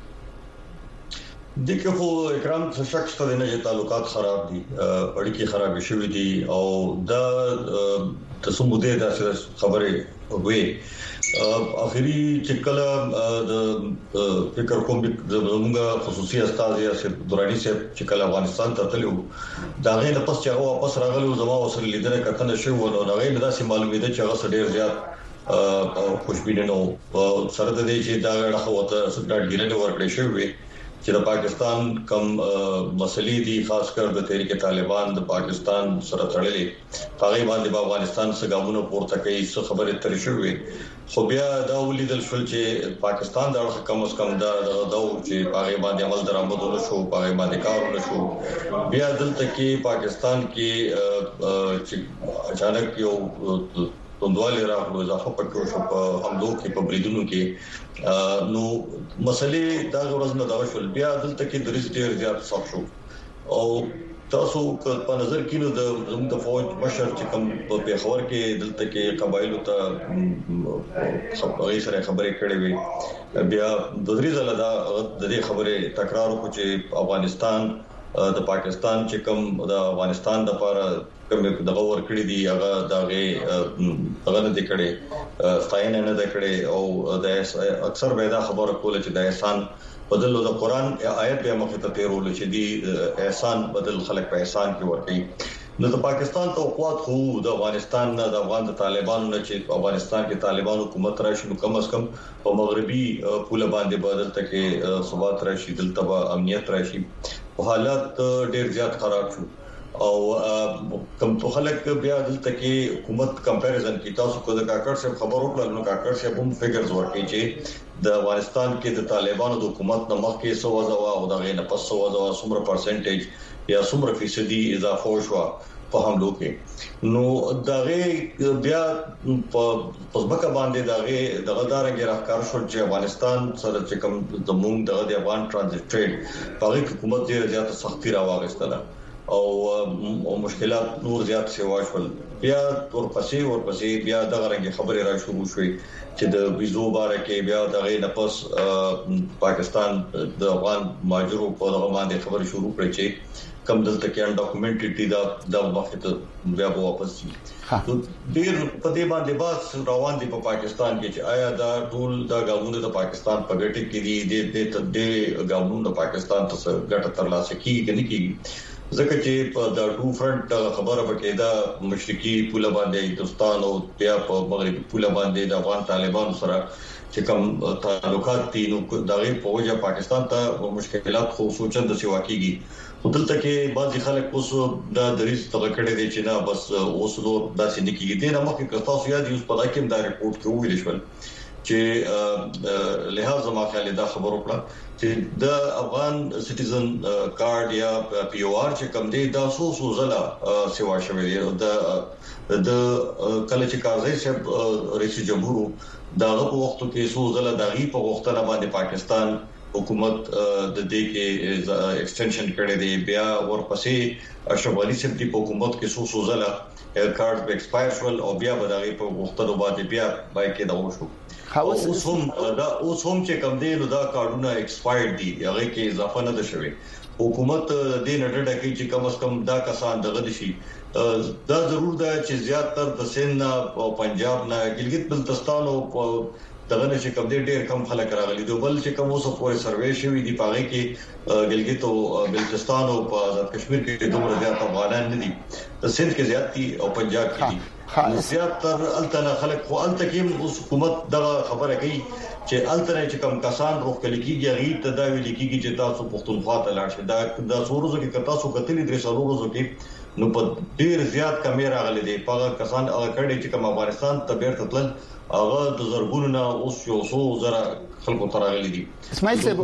دغه خو اکرام څه شک شته نه چې تعلقات خراب دي اړیکې خراب شوی دي او دا تاسو مو دې دا خبره وې اخري چې کله د فکر کوم د موږ خصوصي استاد یا دوراني صاحب چې کله افغانستان ته تلو دا غي د پس چې هغه واپس راغلو زما وسره لیدنه کتنه شو نو هغه به داسې معلومه ده چې هغه ډیر زیات خوشبینه نو سره د دې چې دا غړخه وته سټارټ ګرنه ورکړې شوې چې د پاکستان کم مسلې دي خاص کر د تحریک طالبان د پاکستان سره تړلې هغه باندې په افغانستان څخه غوونه پورته کوي څه خبره تر شوې خو بیا دا ولیدل شو چې پاکستان دا کم از کم دا چې هغه باندې عمل درآمدونه شو هغه باندې کارونه شو بیا دلته کې پاکستان کې چې اچانک یو توندواله راغلو اضافه پکې شو په حملو کې په بریدونو کې نو مسلې دا ورځ نه دا شول بیا دلته کې درې ډیر زیات صف شو او تاسو په نظر کې نو د فوج مشر چې کوم په پیښور کې دلته کې قبایلو ته خبرې سره خبرې کړې وي بیا د درې ځله دا د دې خبرې تکرار وکړي چې افغانستان د پاکستان چې کوم د افغانستان د لپاره کوم دغه ور کړی دی هغه دغه نه د کړي ستاینه نه د کړي او د اکثر به دا خبره کوله چې د احسان بدل د قران آیت به مخه ته پیرول چې دی احسان بدل خلک په احسان کې ورکړي نو د پاکستان توقعات خو د افغانستان نه د افغان د طالبانو نه چې افغانستان کې طالبان حکومت راشي نو کم از کم په مغربي پوله باندې بدل تکي ثبات راشي دلته امنیت راشي او حالات ډېر زیات خراب شو او کوم خلک بیا دلته کې حکومت کمپیریزن کی تاسو کو د کاکړ صاحب خبر وکړل نو کاکړ صاحب هم فګرز ورکړي چې د افغانستان کې د طالبانو د حکومت نه مخکې 100,000 او دغه نه 500,000 څومره پرسنټیج یا څومره فیصدي اضافه وشو په حملو کې نو دغه بیا په ځمکه باندې دغه دارنګ راکار شو چې افغانستان سره چې کوم د مونږ د افغان ترانزیت ټریډ په حکومت ډیره زیاته سختي راوغستله او مشکلات نور زیات شوي شول بیا ورپسې بیا دغه رنګ خبرې را شروع شوې چې د ویزو باره کې بیا دغه نه پس پاکستان د افغان ماجرو په دغه باندې خبرې شروع کړې چې کم دلته کې ان ډاکومنټډ د وخت بیا واپس شي ډیر په دې باندې باس روان دي په پاکستان کې چې آیا دا ټول د غاونو د پاکستان په ګټه کې دي د غاونو د پاکستان ته ګټه ترلاسه کیږي کې ځکه چې په د ټو فرنٹ خبره پکې دا مشرقي پوله باندې هندستان او بیا په مغربي پوله باندې د افغان طالبانو سره چې کوم تعلقات دي نو دغه په وجه پاکستان ته مشکلات خو سوچند سی واقعي دلته کې بعضي خلک اوس دا دریس تګ کړي دي چې نه بس اوس نو داسې نکېږي دا مخکې تاسو یاد یو په داکم دا ریپورت کې ویل شو چې لہذا ما خیال دا خبر وکړه چې د افغان سټیزن کارت یا پی او آر چې کوم دی دا سو زله سیوا شوی دی د کله چې کارځای صاحب رئیس جمهور دغه په وخت کې سو زله دغه په وختونه باندې پاکستان حکومت د دې کې ایکسټنشن کړی دی بیا ورپسې اشرف غنی صاحب په حکومت کې سو زله کارت ایکسپایر شول او بیا به دغه په وختونو باندې بیا بای کې دا وشو اوس هم چې کوم دی نو دا کارونه ایکسپایر دي هغه کې اضافه نه ده شوی حکومت دې نړۍ کې چې کم از کم دا کسان دغه شي دا ضرور ده چې زیاتره د سند او پنجاب نه ګلګت بلتستان او دغه چې کوم ډېر کم خلک راغلي دي بل چې کوم اوسه پورې سروې شوی دی پاره کې ګلګت او بلتستان او په آزاد کشمیر کې دومره زیات افغانان نه دي سند کې زیات دي او پنجاب کې دي زیاتره التنا خلک خو التکیم اوس حکومت دغه خبره کوي چې التنه چې کوم کسان روغ کلیږي غیر تداوی لیکيږي چې تاسو پښتونخوا ته لاړ شئ دا څورزو کې تاسو کتلې درې څورزو کې نو په ډیر زیات کیمرا غلي دي په کسان هغه کړي چې کوم افغانستان ته بیرته تل هغه د زرګونو نه اوس یو څو زره خلکو ترغلي دي اسماعیل صاحب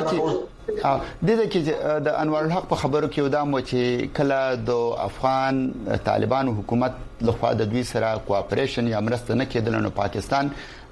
دغه کې د انوار الحق په خبرو کې ودام چې کله د افغان طالبانو حکومت لخوا د دوی سره کوآپریشن یا مرسته نه کېدل نو پاکستان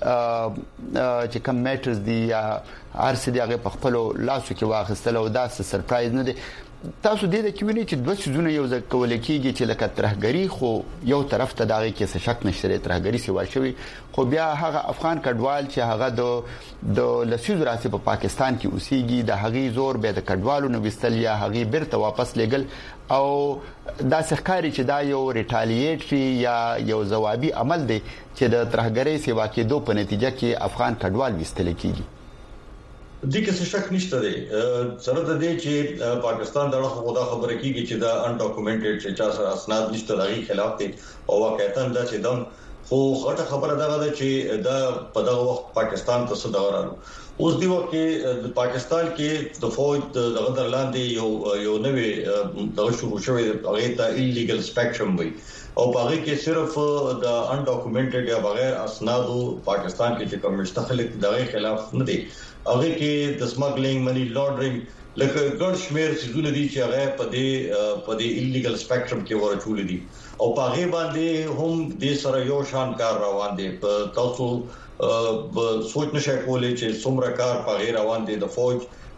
چې کوم میټرز دی یا ارسي دی هغه په خپل لاسو کې واخیستل او دا سرپرایز نه دی تاسو دې د کیونی چې دوه سيزونه یو ځکه کول کېږي چې لکه ترهګری خو یو طرف ته داغه کې څه شک نشته ترهګری سیوا شوی خو بیا هغه افغان کډوال چې هغه د لسیز راسي په پاکستان کې اوسېږي د هغې زور به د کډوالو نو وستل یا هغې بیرته واپس لګل او دا ښکاری چې دا یو ریټالیټری یا یو جوابي عمل دی چې د ترهګری سیوا کې دوه په نتیجه کې افغان کډوال وستل کېږي دې کې څه شک نشته دی سره د دې چې پاکستان دغه خدا خبره کیږي چې دا ان ډاکومنټډ چې چا سره اسناد نشته دغه خلاف دي او واقعا دا چې دم خو غټه خبره ده چې دا په دغه وخت پاکستان ته څه دغرانو اوس دی وخت کې پاکستان کې د فوج دغه درلاندې یو نوې دغه شروع شوې هغه ته ایلیګل سپیکټرم وي او هغه کې صرف د ان ډاکومنټډ یا بغیر اسنادو پاکستان کې چې کوم مستقل دغه خلاف نه دي هغه کې د سمګلینګ منی لانډرینګ لکه ګډ شمیر سيزونه دي چې هغه په دې ایلیګل سپیکټرم کې ورچول دي او په هغه باندې هم د سره یو شان کار روان دي تاسو سوچ نشئ کولای چې څومره کار په غیر روان دي د فوج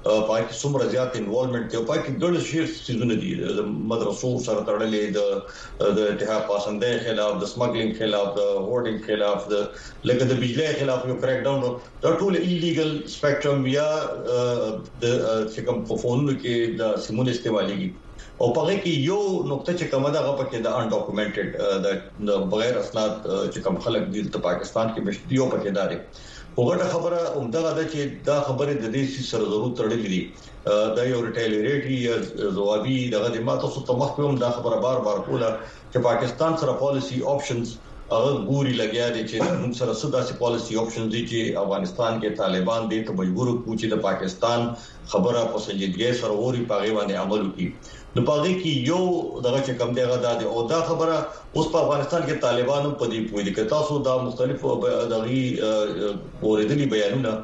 پاکي څومره زیات انوالومنت دی او پاکي ګڼ شي سيزونه دي مدرسو سره تړلې د اتحاد پسندۍ خلاف د سمګلینګ خلاف د هورډینګ خلاف د لکه د بجلی خلاف یو کریک ډاون دا ټول ایلیګل سپیکټرم یا د کوم فونونو کې د سیمونو استعماليږي او په هغه کې یو نقطه چې کومه ده هغه پکې د انډاکومنټډ د بغیر اسناد چې کوم خلک دي په پاکستان کې مشتیو پکې داري وګړه خبره عمدغه ده چې دا خبره د دې سره ضرورت تړلې دي دا یو ریټیلیټي یا ځوابي دغه د ماته څه تمخوم دا خبره بار کوله چې پاکستان سره پالیسی آپشنز هغه ګوري لګیا دي چې موږ سره څه داسې پالیسی آپشنز دي چې افغانستان کې طالبان دې ته مجبور کوي چې د پاکستان خبره په سنجیدګۍ سره وری پاغي باندې عمل وکړي د پاغي کې یو دغه چې کم دی غدا دي او دا خبره اوس په افغانستان کې طالبانو په دې پوي دي چې تاسو دا مختلفو دغه اوریدلي بیانونه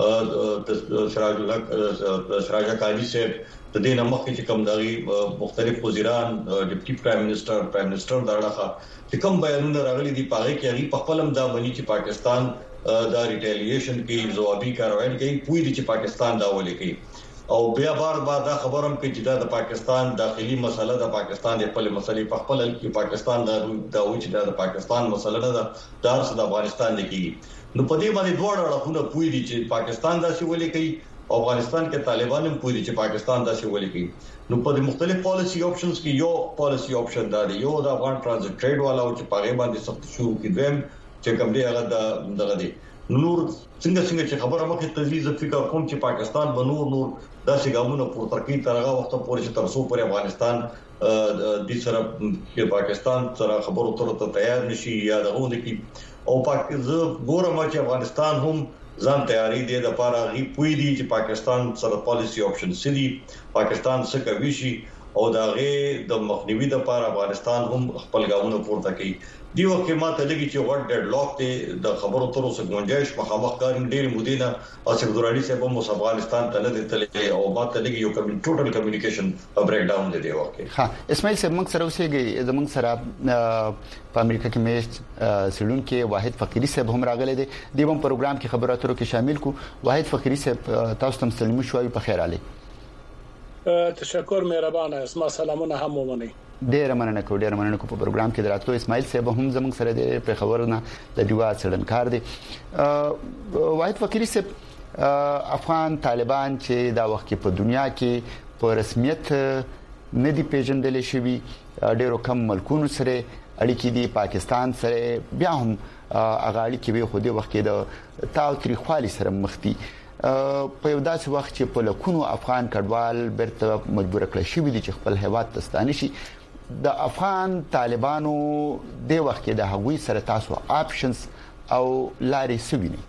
سراج کالی صاحب د دې نمخې چې کم دغه مختلف وزیران ډیپټي پرایم منسٹر داړه چې کوم بیانونه راغلي دي پاغي کې هغه په خپلم دا مني چې پاکستان دا ریټیلیشن کې ځوابي کاروایی کوي پوي دي چې پاکستان دا ولي کوي او بیا بار دا خبرم کې چې د پاکستان داخلي مسله د پاکستان د خپل مسلې په خپل کې پاکستان دا وایي چې د پاکستان مسله نه ده د افغانستان نه کیږي نو په دې باندې دوه اړخونه پوي دي چې پاکستان دا څه ولي کوي او افغانستان کې طالبان هم پوي دي چې پاکستان دا څه ولي کوي نو په مختلف پالیسی آپشنز کې یو پالیسی آپشن دا دی یو د افغان ترانزیت ټریډ والا او چې پاغه باندې سخت شروع کیدم چې کوم دی هغه دغه دی نور څنګه چې خبره مخه تجویز فکر کوم چې پاکستان به نور داسې ګامونه پورته کوي ترغه وخت پورې چې ترسو پر افغانستان د سره کې پاکستان سره خبرو ترته تیار نشي یا دغه کې او پاکستان ګورم چې افغانستان هم ځان تیاری دی د لپاره غي پوي دي چې پاکستان سره پالیسی آپشن سړي پاکستان څه کوي شي او داغه د مخنیوي د لپاره افغانستان هم خپل ګامونه پورته کوي دی وخت ماته لګي چې وړ ډډ لاک ته د خبرو تر اوسه گنجائش مخامخ کارین ډېر مودینه او سردورالي صاحب هم افغانستان ته نه دتلې او ماته لګي یو ټوټل کمیونیکیشن بریک ډاون دی وخت ها اسماعیل صاحب موږ سره اوسېږي زموږ سره په امریکا کې میشت سړون کې واحد فقيري صاحب هم راغلي دي د بم پروګرام کې خبرو اترو کې شامل کو واحد فقيري صاحب تاسو ته سلام شوي په خیر علي تشکر مهربانه اسما سلامونه هم ومني ډیر مننه کو په پروګرام کې دراتلو اسماعیل صاحب هم زموږ سره دی په خبرونه د دیوا څړنکار دي واحد فقيري صاحب افغان طالبان چې دا وخت په دنیا کې په رسمیت نه دی پیژندل شوی ډیرو کم ملکونو سره اړیکې دي پاکستان سره بیا هم اغاړي کې به خو دې وخت کې د تاوتریخوالي سره مخ دي په یو داسې وخت چې په لکونو افغان کډوال برته مجبور کړی شوی دي چې خپل هیواد ته ستانه شي د افغان طالبانو د وخت کې د هغوی سره تاسو آپشنز او لارې سویني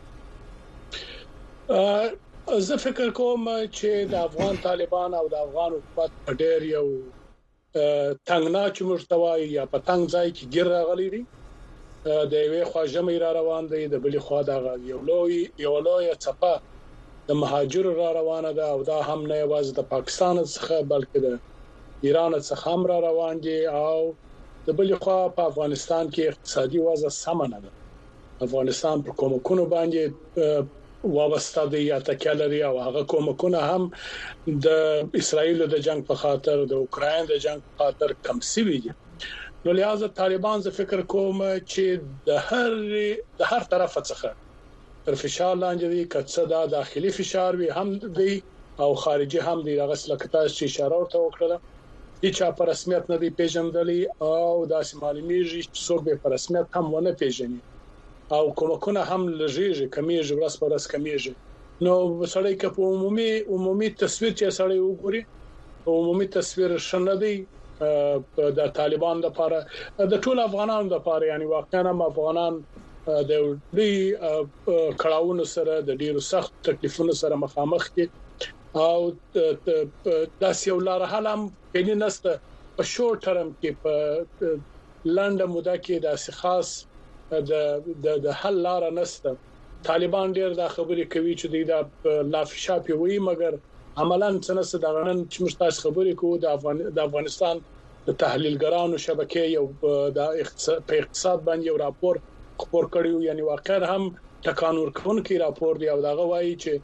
زه فکر کوم چې د افغان طالبان او د افغان حکومت په ډېر یو تنگناچ مرتوای یا په تنگ ځای کې ګیر راغلي دي د یوې خواجه مې را روان دي د بلې خوا د یو لوی چپه د مهاجر را روانه ده او دا هم نه یوازې د پاکستان څخه بلکې د ایران څخه هم را روان دي او د بلې خوا په افغانستان کې اقتصادي وضع سم نه ده افغانستان په کومکونو باندې وابسته دي یا تکیه لري او هغه کومکونه هم د اسرایل د جنگ په خاطر د اوکرين د جنگ په خاطر کم سوي دي نو لہذا طالبان زه فکر کوم چې د هر طرف څخه تر فشار لاندې دي کڅه دا داخلي فشار وي هم دي او خارجي هم دي هغه سلکتاش چې اشاره ورته وکړه هیڅ په رسمیت نه دی پیژندلي او داسې معلومیږي چې څوک به په رسمیت هم ونه پیژني او کومکونه هم لږیږي کمیږي ورځ په ورځ کمیږي نو سړی که په عمومي تصویر چې سړی وګوري عمومي تصویر شنه دی د طالبان لپاره د ټول افغانانو لپاره یعنی واقعا افغانان د دې کړهونو سره د ډیرو سخت تکلیفونو سره مخامخ دي او داسې یو لار حلم پېنی نسته په شورت ټرم کې په لنډه موده کې داسې خاص د حل لار نسته طالبان ډیر دا خبرې کوي چې دا لا فشاپي وي مګر عملاً څنګه د غنن چې مشتاس خبرې کوي د افغانستان د تحلیلګرانو شبکې یو د اقتصاد باندې یو راپور خبر کړیو یعنی واقعا هم تکانور کوونکی راپور دی او دا غوايي چې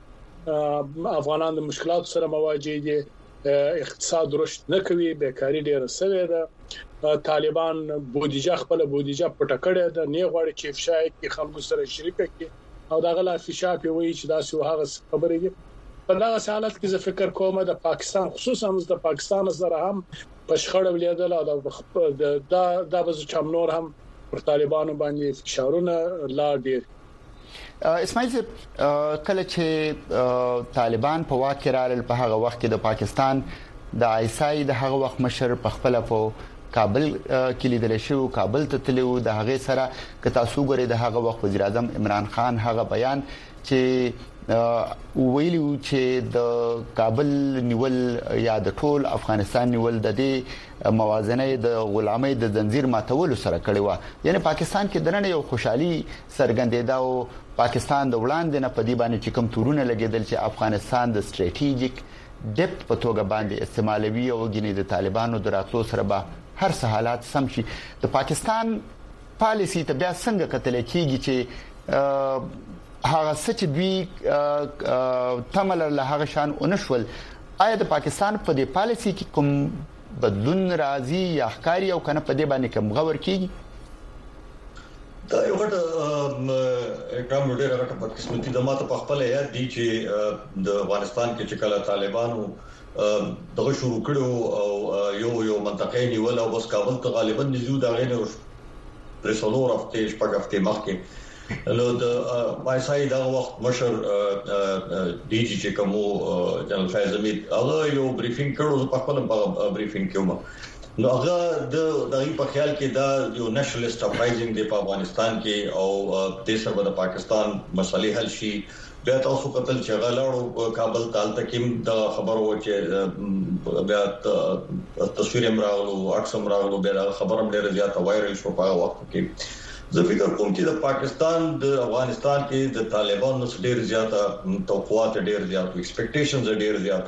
افغانان د مشکلات سره مواجه دي اقتصاد رشد نه کوي بیکاری ډیره سوي ده طالبان خپل بودیجه پټه کړې ده نه غواړي چې افشا کې خلکو سره شریک کړي او دا غلا افشا په وایي چې دا څه هغه خبرې دي په دغه حالت کې زه فکر کوم د پاکستان خصوصا د پاکستان سره هم پښخړه ولیدل او دا به چې نور هم پر طالبانو باندې فشارونه لا ډیر اسماعیل کله چې طالبان په واک کې راغلل په هغه وخت کې د پاکستان د آیسای د هغه وخت مشر په خپل په کابل کې لیدل شو کابل ته تلو د هغه سره که تاسو ګورئ د هغه وخت وزیر اعظم عمران خان هغه بیان چې ویلو چې د کابل نیول یا د ټول افغانستان نیول د دې موازنه د غلامۍ د زنجیر ماتول سره کړي و یعنی پاکستان کې درنه یو خوشحالي سرګندېدا او پاکستان د وړاندې نه پدی باندې چې کوم تورونه لګیدل چې افغانستان د استراتیژیک ډیپت په توګه باندې استعمالوي او غني د طالبانو دراتلو سره به هر څه حالات سم شي د پاکستان پالیسی ته بیا څنګه کتل کیږي چې هغه سچ دوی تمل له هغه شان اونشول آیا د پاکستان په دې پالیسی کې کوم بدلون راځي یا ښکاری او کنه په دې باندې کوم غور کیږي دا یو غټ اقدام ډېر غټ بدقسمتي د ماته په خپل یاد دي چې د افغانستان کې چې کله طالبانو دغه شروع کړو او یو منطقې نیول او بس کابل ته غالبا نزيو دا غینه رسولور هفته شپږ هفته مخکې نو د وایسای دا وخت مشر ډي جي چې کوم جنرال فیض حمید هغه یو بریفینګ کړو په خپل بریفینګ کې نو هغه د دغه په خیال کې دا یو نېشنلیست اپرایزینګ دی په افغانستان کې او د سره د پاکستان مسلې حل شي بیا تاسو قتل چې غلاړو کابل تال تکیم د خبرو چې بیا تصویر امراغلو عکس امراغلو بیا خبر هم ډېر زیاته وایرل شو په وخت کې زه فکر کوم چې د پاکستان د افغانستان کې د طالبانو ډېر زیاته توقعات ډېر زیات ایکسپیکټیشنز ډېر زیات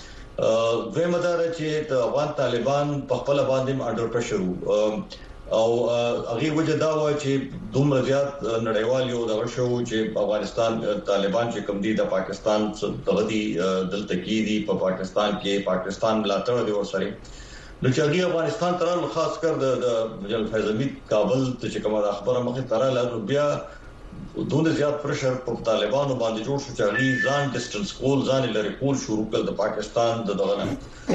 دوی مدار چې د افغان طالبان په خپل باندې انډر پريشر او هغه وجه دا و چې دومره زیات نړیوال یو دغه شو چې افغانستان طالبان چې کوم دي د پاکستان دغه دي دلته کې دي په پاکستان کې پاکستان ملاتړ دی ورسره نو چې هغه افغانستان تر خاص کر د جنرال فیض حمید کابل ته چې کومه خبره مخه تراله بیا دومره زیات پرشر په طالبانو باندې جوړ شو چې هغه ځان ډیسټنس کول ځان لري کول شروع کړ د پاکستان دغه نه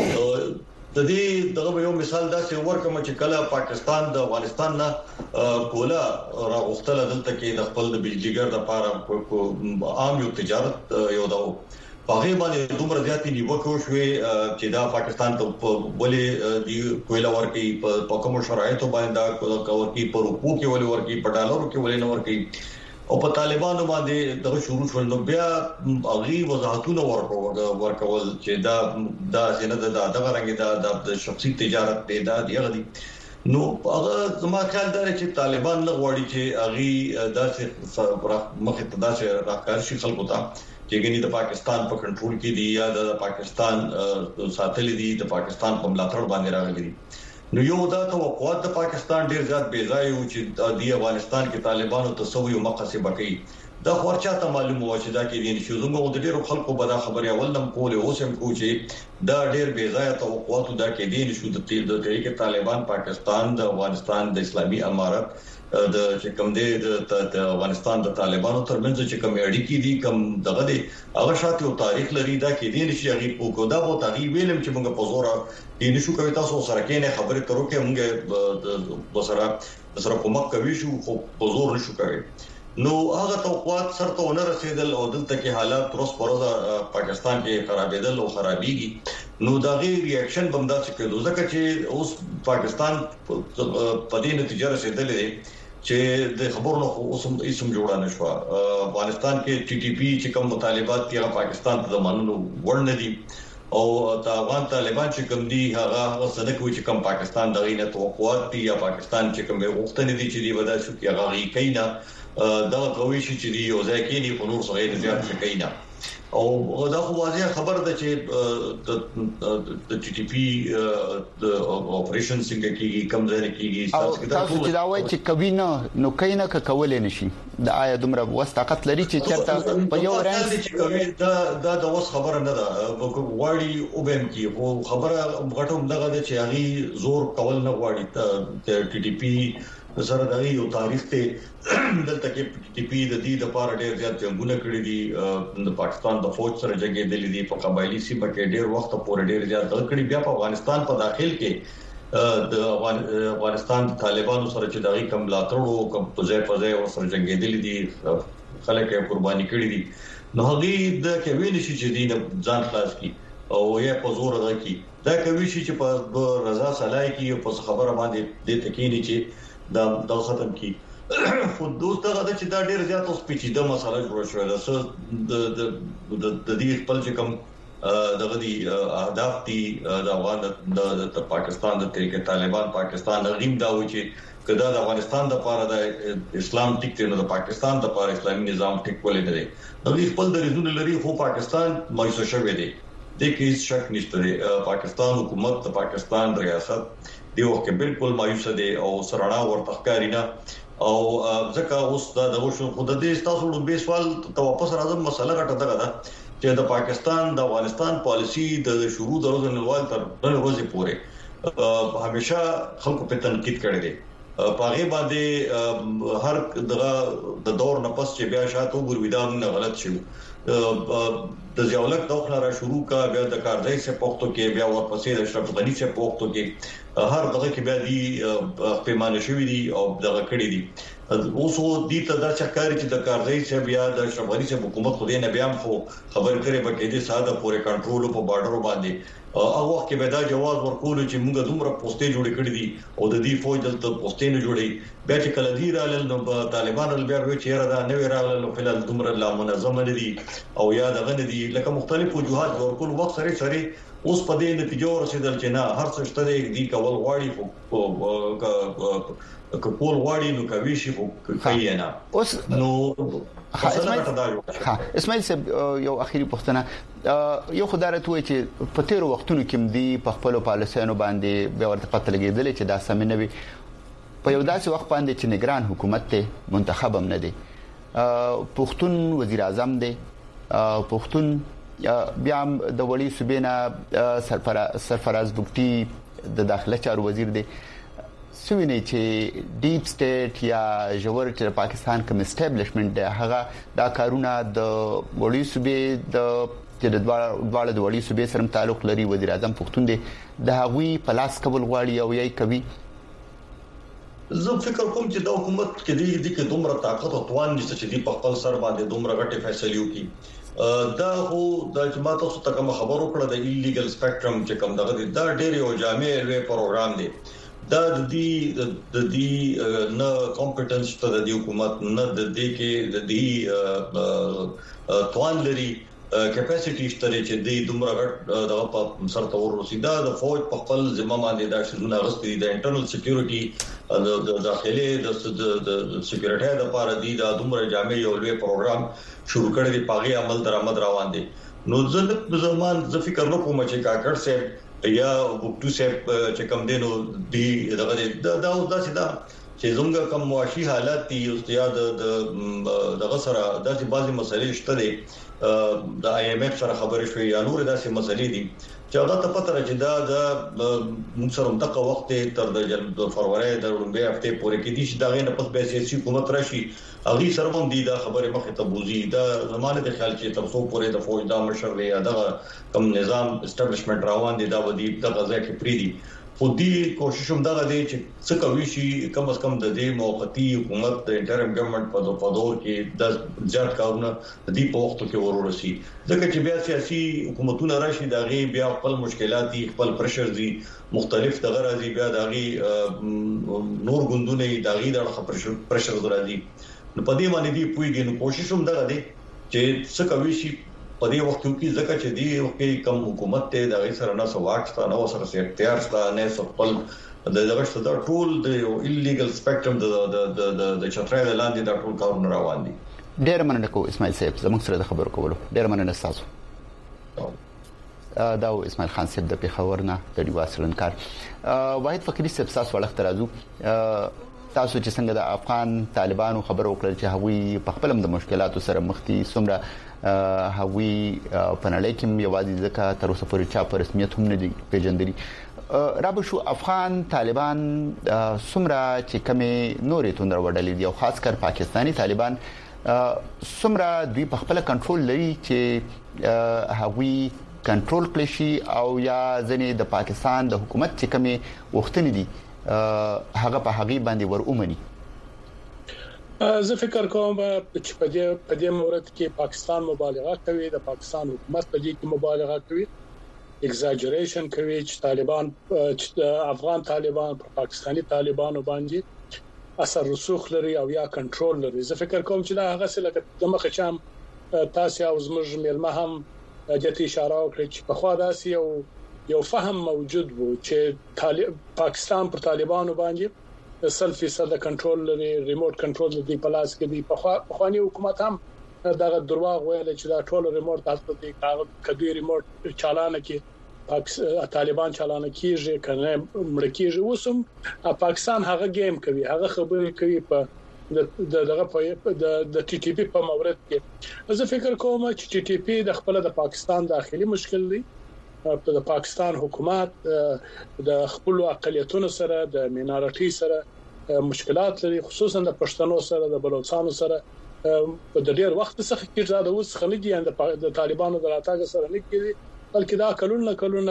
د دې دغه یو مثال دا چې ورکه چې کله پاکستان د افغانستان نه کولا راغختله دلته کې د خپل د بلجیګر د لپاره عام یو تجارت یو دا هغه باندې دومره زیاتې نیوکه شوې چې دا پاکستان ته ولې دی کویلا ورکی په کوم شرایطو باندې دا ورکی په روپو کې ولې ورکی په ډالرو کې ولې نه ورکی او په طالبانو باندې دغه شروع شول نو بیا هغه وضاحتونه ورکول چې دا څنګه دغه رنګ د شخصي تجارت پیدا دی غدي نو هغه زما خیال دا چې طالبان نه غواړي چې هغه داسې مخه تداسه راکار شي خلکو ته چې ګنې د پاکستان په کنټرول کې دی یا د پاکستان ساتل دي د پاکستان په ملاتړ باندې راغلي دي نو یو دا توقعات د پاکستان ډیر زیات بې ځای او چې د افغانستان کې طالبانو تسوي او مقاصد کوي دا خورچا ته معلومه و چې دا کې دي چې زموږ د ډیرو خلکو به دا خبره اولم کوله اوسم کو چې دا ډیر بې ځای توقعات دا کې دي نشو د طریقې طالبان پاکستان د افغانستان د اسلامي امارت د چې کوم دي د افغانستان د طالبانو ترمنځ چې کوم اړیکې دي کوم دغه دي هغه شاته تاریخ لري دا کې دي چې هغه په کودا وو تغییر ویلم چې موږ په زور دي نشو کوي تاسو سره کې نه خبره ترو کې موږ بسره کومک کوي شو خو په زور نشو کوي نو هغه توقعات سره ونه رسیدل او دلته کې حالات روز پروزه پاکستان کې خرابېدل او خرابېږي نو دا غي ریاکشن بمدا چې کېدو ځکه چې اوس پاکستان په دې نتیجه رسیدلې چې د خبرونو اوسم جوړه نشو افغانستان کې ټي ټي پی چې کوم مطالبات دي پاکستان ته زمانو ورن دي او افغان طالبان چې کوم دي هغه وسنه کوي چې کوم پاکستان دغه نه توقعات دي یا پاکستان چې کوم وختونه دي چې دی ودا شو کې هغه کینا دا کوي چې دی یو ځکه نه په نور سره زیات څه کینا او دا خو واضح خبر ده چې د ټي ټي پی د اپریشن څنګه کیږي کم ځای کیږي تاسو چې دا وایي چې کوي نو کینه کولې نشي د آیا دومره وسطاقت لري چې چرته په یو رنګ دا د اوس خبره نه ده غواړي او بهم کی خو خبره غټوم دغه د چې هغه زور کول نه غواړي ته ټي ټي پی سره دغه یو تاریخ ته دلته کې ټي پی د دې لپاره ډېر زیات جنگونه کړی دي د پاکستان د فوج سره جګړې دي دي په قبایلی سیمه کې ډېر وخت پورې ډېر زیات کړی بیا په افغانستان په داخل کې د افغانستان طالبانو سره چې دغه کم لاتړو کم په ځای او سره جنگې دي خلک یې قرباني کړی دي نو هغه د کوي نشي چې دین ځان خلاص کی او یې په زور راکی دا کوي چې په رضا صلاح کې په خبره باندې د تکینی چې دا ختم کی خو دوست دغه چې دا ډیر زیات اوس پیچیده مسله جوړ شوې ده د دې خپل چې کوم دغه دي اهداف دي د افغان د پاکستان د طریقې طالبان پاکستان غیم دا و چې کدا د افغانستان د لپاره د اسلام ټیک دی نو د پاکستان د لپاره اسلامي نظام ټیک ولې نه دی نو خپل د ریزون لري خو پاکستان مایوس شوی دی د کې شک نشته دی پاکستان حکومت د پاکستان ریاست دی وخت بالکل مایوس دي او سرانه ورته ښکارینا او ځکه اوس دا د وشو خود دې تاسو له سوال ته واپس راځم مسله غټه ده چې د پاکستان د افغانستان پالیسی د شروع د ورځې نوال تر نن ورځې پورې همیشه خلکو په تنقید کړي دي پاغه باندې هر دغه د دور نه پس چې بیا شاته ګورویدان نه غلط شو د ځاولک دوخه را شروع کا بیا د کارځای سے پختو کې بیا ورپسې د اشرف غنی سے پختو کې هر دغه کې بیا دی پیمانه شوې دي او دغه کړې دي اوس دې ته دا چکاري چې د کارځای سے بیا د اشرف غنی سے حکومت خو دې نه بیا خو خبر کړي به کې دې ساده پورې کنټرول په بارډر باندې هغه وخت کې به دا جواز ورکول چې موږ دومره پوسټې جوړې کړې دي او د دې فوج دلته پوسټې نه جوړې بیا چې کله دی رالل نو طالبان بیا وی چې را نه ویرال نو فلل دومره لا منظم نه دي او یا دغه نه دي لکه مختلف وجوهات ورکول وخت سره اوس په دې نتیجه ورسېدل چې نه هر څه شته دي کول غواړي کول غواړي نو کوي شي کوي نه اوس نو اسماعیل صاحب یو اخیری پوښتنه یو خدای ته وایي چې په تیر وختونو کې مدي په خپل پالیسیانو باندې به ورته پته لګیدل چې دا سم نه وي په یو داسې وخت باندې چې نگران حکومت ته منتخب هم نه دي پښتون وزیر اعظم دی پښتون بیا د وړي صوبې سرفراز بوکټي د داخله چارو وزیر دی سوینه چې ډیپ سټیټ یا جوړ چې پاکستان کوم اسټابلیشمنت دی هغه دا کارونه د وړي صوبې د چې د دواړو د وړي صوبې سره تعلق لري وزیر اعظم پښتون دی د هغوی پلاس قبول غواړي او یې کوي زه فکر کوم چې د حکومت کې د دې دومره طاقت او توان نشته چې د خپل سر باندې دومره غټي فیصله وکړي دا هو د جماعت او ستکه خبرو کړه د ایلیګل سپیکټرم چې کوم دغه دا ډېر یو جامع لوی پروګرام دی دا د دې نه کمپټنس ته د حکومت نه د دې کې د دې توان لري کیپاسټی شته چې د دومره غټ دغه په سر تور رسیدا د فوج په خپل ذمہ باندې دا شونه غوښتي د انټرنل سکیورټي د داخلي د سکیورټي د لپاره د دومره جامع یو لوی پروګرام شروع کړی دی پاغي عمل درآمد روان دي نو زه فکر نه کوم چې کاکړ صاحب یا بوکټو صاحب چې کوم دینو دی دغه دا چې زموږ کوم معاشي حالات دي او استاد دغه سره داسې بعضي مسلې شته دي د آی ایم ایف سره خبرې شوې یا نور داسې مسلې دي چې هغه ته پته راځي دا د موږ سره دغه وخت تر د فروری د لومبي هفته پورې کې دي چې دا غي نه پس به سیاسي حکومت راشي اغي سره هم دي دا خبره مخه ته بوزي دا زمانه د خیال چې تر څو پورې د فوج دا مشر یا دغه کم نظام اسټابلیشمنت روان دي دا ودی د غزا کې پری دي خو دې کوشش هم دا دی چې څه کوي شي کم از کم د دې موقتی حکومت د انټرم ګورنمنت په دور کې د زیات کارونه د دې په وخت کې ورورسي ځکه چې بیا سیاسي حکومتونه راشي دا غي بیا خپل مشکلات دي خپل پرشر دي مختلف دغه راځي بیا دا غي نور ګوندونه دا غي د پرشر راځي نو په دې باندې دی پویږي نو کوشش هم دا دی چې څه کوي شي په دې وخت کې ځکه چې دی وکي کم حکومت ته د غیر سره نه سواکستا نو سره اختیار ستا نه خپل دغه څه دا ټول د ایلیګل سپیکټرم د چترای لاندې دا ټول کارونه روان دي ډېر مننه کوم اسماعیل صاحب زموږ سره د خبرو کولو ډېر مننه تاسو دا اسماعیل خان صاحب د پیښور نه د ډیواسلنکار واحد فقری صاحب تاسو وړاندې ترازو تاسو چې څنګه د افغان طالبانو خبرو وکړل چې هغوی په خپل د مشکلاتو سره مخ دي څومره هغوی په نړۍ کې یوازې ځکه تر اوسه پورې چا په رسمیت هم نه دي پیژندلي رابو شو افغان طالبان څومره چې کمې نورې توندر وډلې دي او خاص کر پاکستانی طالبان څومره دوی په خپل کنټرول لري چې هغوی کنټرول کړي شي او یا ځنې د پاکستان د حکومت چې کمې وختونه دي هغه په هغه باندې ور اومني زه فکر کوم چې په دې مورد کې پاکستان مبالغه کوي د پاکستان حکومت په دې کې مبالغه کوي ایگزاجریشن کوي چې طالبان افغان طالبان پر پاکستانی طالبانو باندې اثر رسوخ لري او یا کنټرول لري زه فکر کوم چې دا هغه څه لکه د مخه چم تاسو او زموږ ملما هم د اشاره وکړي چې په خوا داسې یو فهم موجود وو چې پاکستان پر طالبانو باندې 100% کنټرول لري ریموټ کنټرول دی په لاس کې دی په خواني حکومت هم دا دروغ ویل چې دا ټول ریموټ تاسو ته کډوی ریموټ چالانه کې طالبان چالانه کیږي کنه مړ کیږي اوسم پاکستان هغه گیم کوي هغه خبرې کوي په دغه د ټي ټي پی په مورد کې زه فکر کوم چې ټي ټي پی د خپل د پاکستان داخلي مشکل دی د پاکستان حکومت د خپل اقلیتونو سره د مینارټي سره مشکلات لري خصوصا د پښتنو سره د بلوچستان سره په ډېر وخت څخه کې دا اوس خلګي د طالبانو د راتګ سره نه کېږي بلکې دا کلونه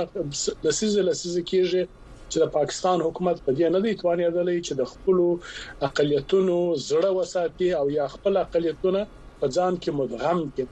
لسیزه کېږي چې د پاکستان حکومت په دې نه دی توانېدلی چې د خپل اقلیتونو زړه وساتي او یا خپل اقلیتونه په ځان کې مدغم کړي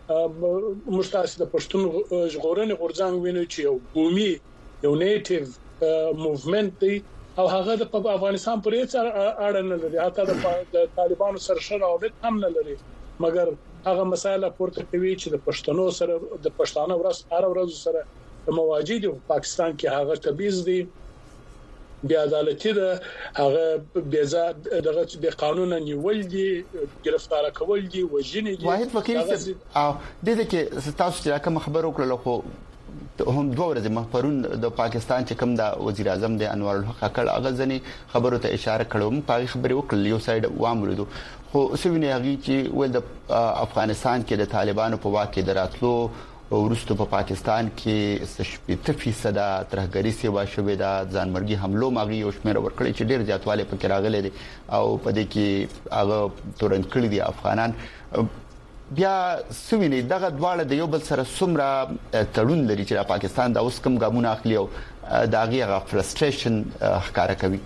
مستاسد د پښتون ژغورنې غورځنګ ویني چې یو قومي یو نیټیو موومېنت دی او هغه د افغانستان پرې اړه نه لري حتی د طالبانو سره شراوت هم نه لري مګر هغه مسایل پورته کوي چې د پښتنو سره د پښتانه ورځ سره مواجه دي په پاکستان کې هغه تبعیض دي بیا عدالتي ده هغه دغه به قانون نیول دي گرفتار کول دي وژنې دي واحد فقیر او د دې کې تاسو چې کوم خبر وکړل خو هم دوه ورځې مخبرون د پاکستان چې کوم د وزیر اعظم د انوار الحق کړه اغه ځنی خبرو ته اشاره کړم په خبرې وکړل یو ساید وامرودو خو سوینه هغه چې ول د افغانستان کې د طالبانو په واکه دراتلو ورستو په پاکستان کې 80% ترهګری سیوا شوې ده ځانمرګي حملو ماغي او شمیر ورکړي چې ډیر زیاتواله پکې راغلي دي او په دې کې هغه تورن کړی دي افغانان بیا سوینه دغه دواړه د یو بل سره سمره تړون لري چې پاکستان د اوس کم ګامونه اخلي او د هغه فرستریشن ښکارا کوي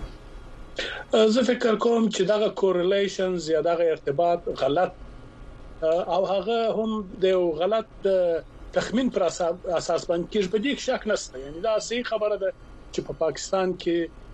زه فکر کوم چې دغه کورلیشنز یا دغه ارتباط غلط او هغه هم د غلط تخمین پر اساس باندې کې په دې شک نشته یعنی دا صحیح خبره ده چې په پاکستان کې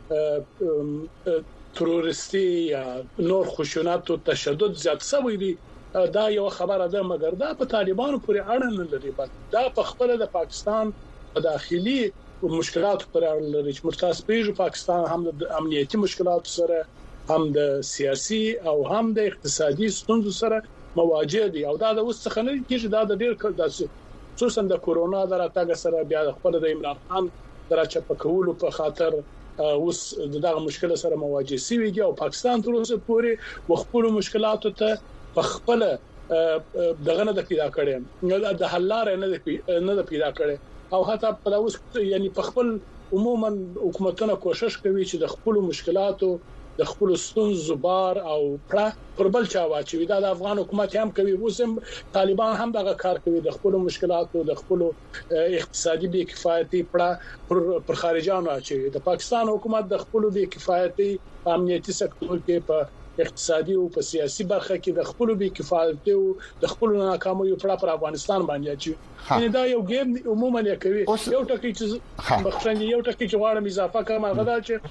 تروریستي یا نور خشونت او تشدد زیات شوی دي دا یو خبره ده مګر دا په طالبانو پورې اړه نه لري دا په خپل د پاکستان په داخلي مشکلات پر اړه لري چې متاسفه پاکستان هم د امنیتي مشکلات سره هم د سیاسي او هم د اقتصادي ستونزو سره مواجه دي او دا د اوس څخه نه کیږي دا د ډیر خصوصا د کورونا دراتګ سره بیا خپل د عمران خان درچ په کولو په خاطر اوس دغه مشکل سره مواجه سوي دي او پاکستان تر اوسه پورې خپل مشکلات ته په خپل دغه نه د پیدا کړي د حل لار نه د پیدا کړي او حتی په اوس یعنی په خپل عموما حکومتونه کوشش کوي چې د خپل مشکلاتو د خپل ستونزو بار او پر بل چا واچوي دا د افغان حکومت هم کوي اوسم طالبان هم دغه کار کوي د خپل مشکلاتو د خپل اقتصادي بې کفایتي پر خارجانو اچوي د پاکستان حکومت د خپل بې کفایتي امنیتي سکتور کې په اقتصادي او په سیاسي برخه کې د خپل بې کفایتي او د خپل ناکامیو پر افغانستان باندې اچوي یعنی دا یو گیم عموما کوي یو ټکی چې غواړم اضافه کوم هغه دا چې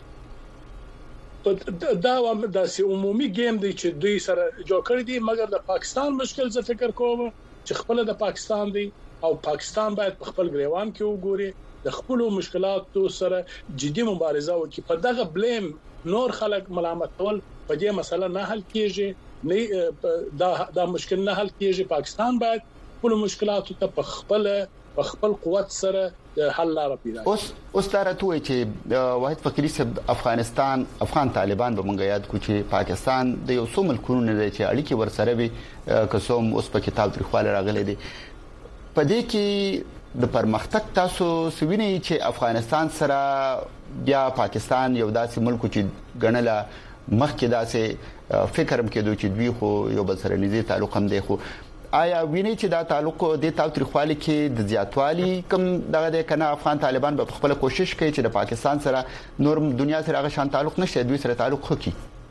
دا د عمومي گیم دی چې دوی سره جوړ کړی دی مګر د پاکستان مشکل څه فکر کوم چې خپل د پاکستان دی او پاکستان باید خپل ګریوان کې وګوري د خپل مشکلاتو سره جدي مبارزه وکړي په دغه بلیم نور خلک ملامتول په دې مسله نه حل کیږي نه دا مشکل نه حل کیږي. پاکستان باید خپل مشکلاتو ته په خپل قوت سره حل لاره پیدا کړي. اوس ترته چې واحد فقيري صاحب افغان طالبان به مونږ یاد کو چې پاکستان د یو څو ملکونو نه چې اړیکې ورسره وي قسم اوس په کتاب تاریخواله راغلي دي. په دې کې د پرمختګ تاسو سوینه چې افغانستان سره بیا پاکستان یو داسې ملک چې ګڼله مخکې داسې فکرم کېدو چې دوی خو یو بل سره نږدې تعلق هم دی، خو آیا ویني چې دا تعلق د تاریخوالي کې د زیاتوالي کم دغه د کنه افغان طالبان په خپل کوشش کوي چې د پاکستان سره نور دنیا سره هغه شان تعلق نشي، دوی سره تعلق وکړي؟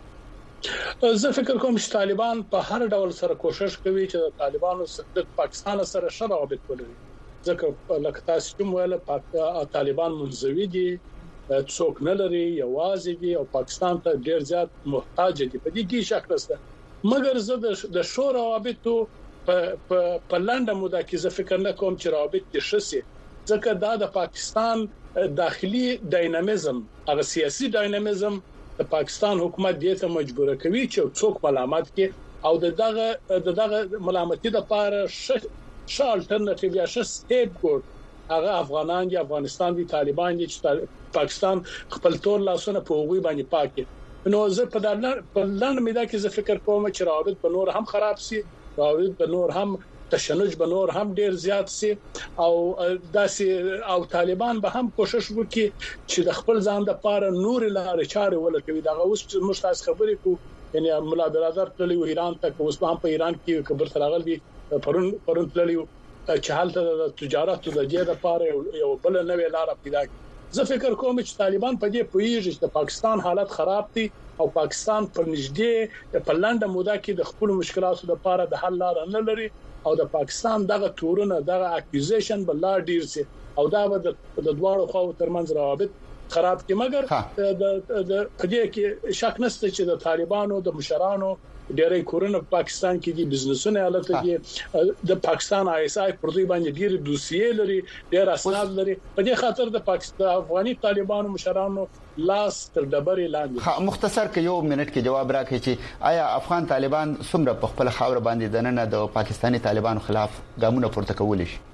زه فکر کوم چې طالبان په هر ډول سره کوشش کوي چې د طالبانو سره د پاکستان سره ښه روابط ولري، ځکه لکه تاسو کوم ویل طالبان منزوي دي، څوک نه لري، یوازې دي او پاکستان ته ډیر زیات محتاج دي. په دې کې شک نشته، مګر زه د شو روابطو په لنډه موده کې زه فکر نه کوم چې روابط دي شسي، ځکه دا د پاکستان داخلي ډاینامیزم، هغه سیاسي ډاینامیزم د پاکستان حکومت دې ته مجبور کوي چې څوک ملامت کې او دغه ملامتي د پاره ش الټرناتیو یا ش سټیپ ګورډ هغه افغانان دي، افغانستان دي، طالبان دي چې پاکستان خپل تور لاسونه په وګړي باندې پاکي. نو زه په لنډه موده کې زه فکر کوم چې روابط په نور هم خراب سي، راوړل به نور هم تشنج به نور هم ډیر زیات سي او داسې او طالبان به هم کوشش وکړي چې د خپل ځان د پاره نور لارې چارې ولکوي. دا اوس موږ تاسو خبرې کو یعنی مولا برادر تللی و ایران ته، اوس هم په ایران کې خبر ترغل دي، پرون تللی چې حالت د تجارت د دې لپاره یو بل نوې لار پیدا کړي. زه فکر کوم چې طالبان په دې پوهیږي چې د پاکستان حالت خراب دي او پاکستان پر نږدې په لنډه موده کې د خپل مشکلاتو لپاره د حل لار نه لري او د پاکستان دغه تورونه دغه اکیوزیشن بل لا ډیر سي او دا د دوړو خو ترمنځ روابط خراب کی. مګر د دې کې شک نشته چې د طالبانو د مشرانو ډېرې کورونه په پاکستان کې دي، بزنسونه البته دي، د پاکستان آی اس آی پر دوی باندې ډېر دوسیې لري، ډېر اسناد لري. په دې خاطر د پاکستان افغاني طالبانو مشرانو لاس تر ډبرې لاندې. مختصر کې یو منټ کې جواب راکړئ چې آیا افغان طالبان څومره په خپل خاور باندې دننه د پاکستاني طالبانو خلاف ګامونه پورته کولی شي؟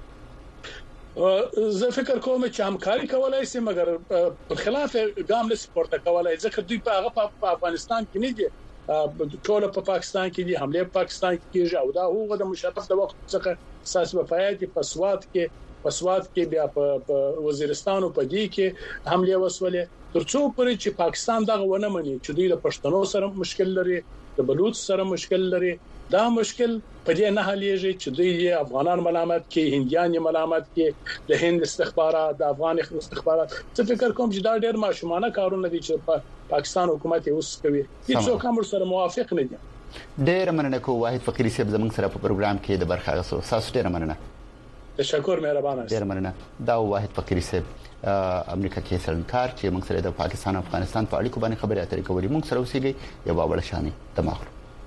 زه فکر کوم چې همکاري کولای شي، مګر په خلاف ګام نه پورته کولای، ځکه دوی په افغانستان کې نه دي، ټول په پاکستان کې دي، حمله په پاکستان کې کیږي او دا هغه د مشرف د وخت څخه اساس وفایت په سواد کې بیا په وزیرستان او په دې کې حمله وسولې، ترڅو پرې چې پاکستان دغه ونه مني چې دوی د پښتنو سره مشکل لري، د بلوچ سره مشکل لري. دا مشکل په دې نه حلېږي چې دوی افغانان ملامت کې، هنديان ملامت کې، د هند استخبارات، د افغان استخبارات. څه فکر کوم چې دا ډېر ماشومانه کارونه دي چې په پاکستان حکومت یې اوس کوي، هیڅ کوم سره موافق نه دي. ډېر مننه کوم واحد فقيري صاحب زموږ سره په پروګرام کې د برخه غوښتو. تاسو ډېر مننه. تشکر، مهربانه. ډېر مننه. دا واحد فقيري صاحب امریکا کې سرنکار چې موږ سره د پاکستان او افغانستان په اړیکو باندې خبرې اترې کولې. موږ سره اوسېږي یو باور شاني دماغ.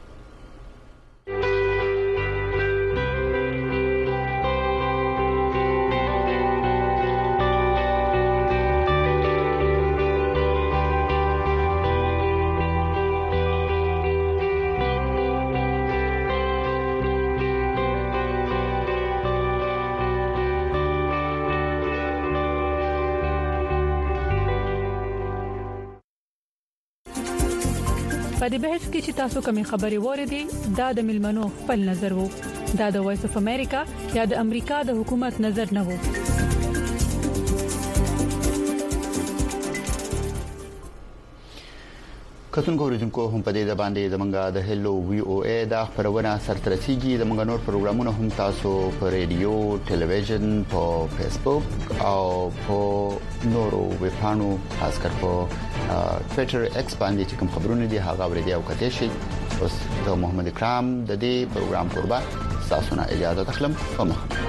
په دې بحث کې چې تاسو کومې خبرې وریدي دا د ملمنو خپل نظر وو، دا د وایس اف امریکا یا د امریکا د حکومت نظر نه وو. کتونکو ورزونکو هم په دې باندې زمونږه د هلو وی او ای د خبرونه سرترسیږي. زمونږ نور پروګرامونه هم تاسو په ریډیو، ټلویزیون، په فیسبوک او په نورو ویب پاڼو، خاص کر په ټوئیټر ایکس باندې چې کوم خبرونه دي هغه ورته او کته شي. اوس د محمد اکرام د دې پروګرام قربان تاسو نه اجازه تخلم په مخه.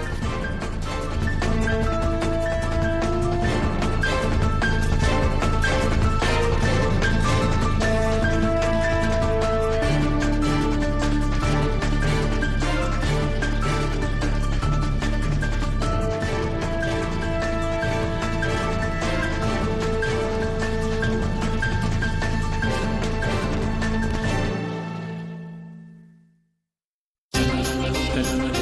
ته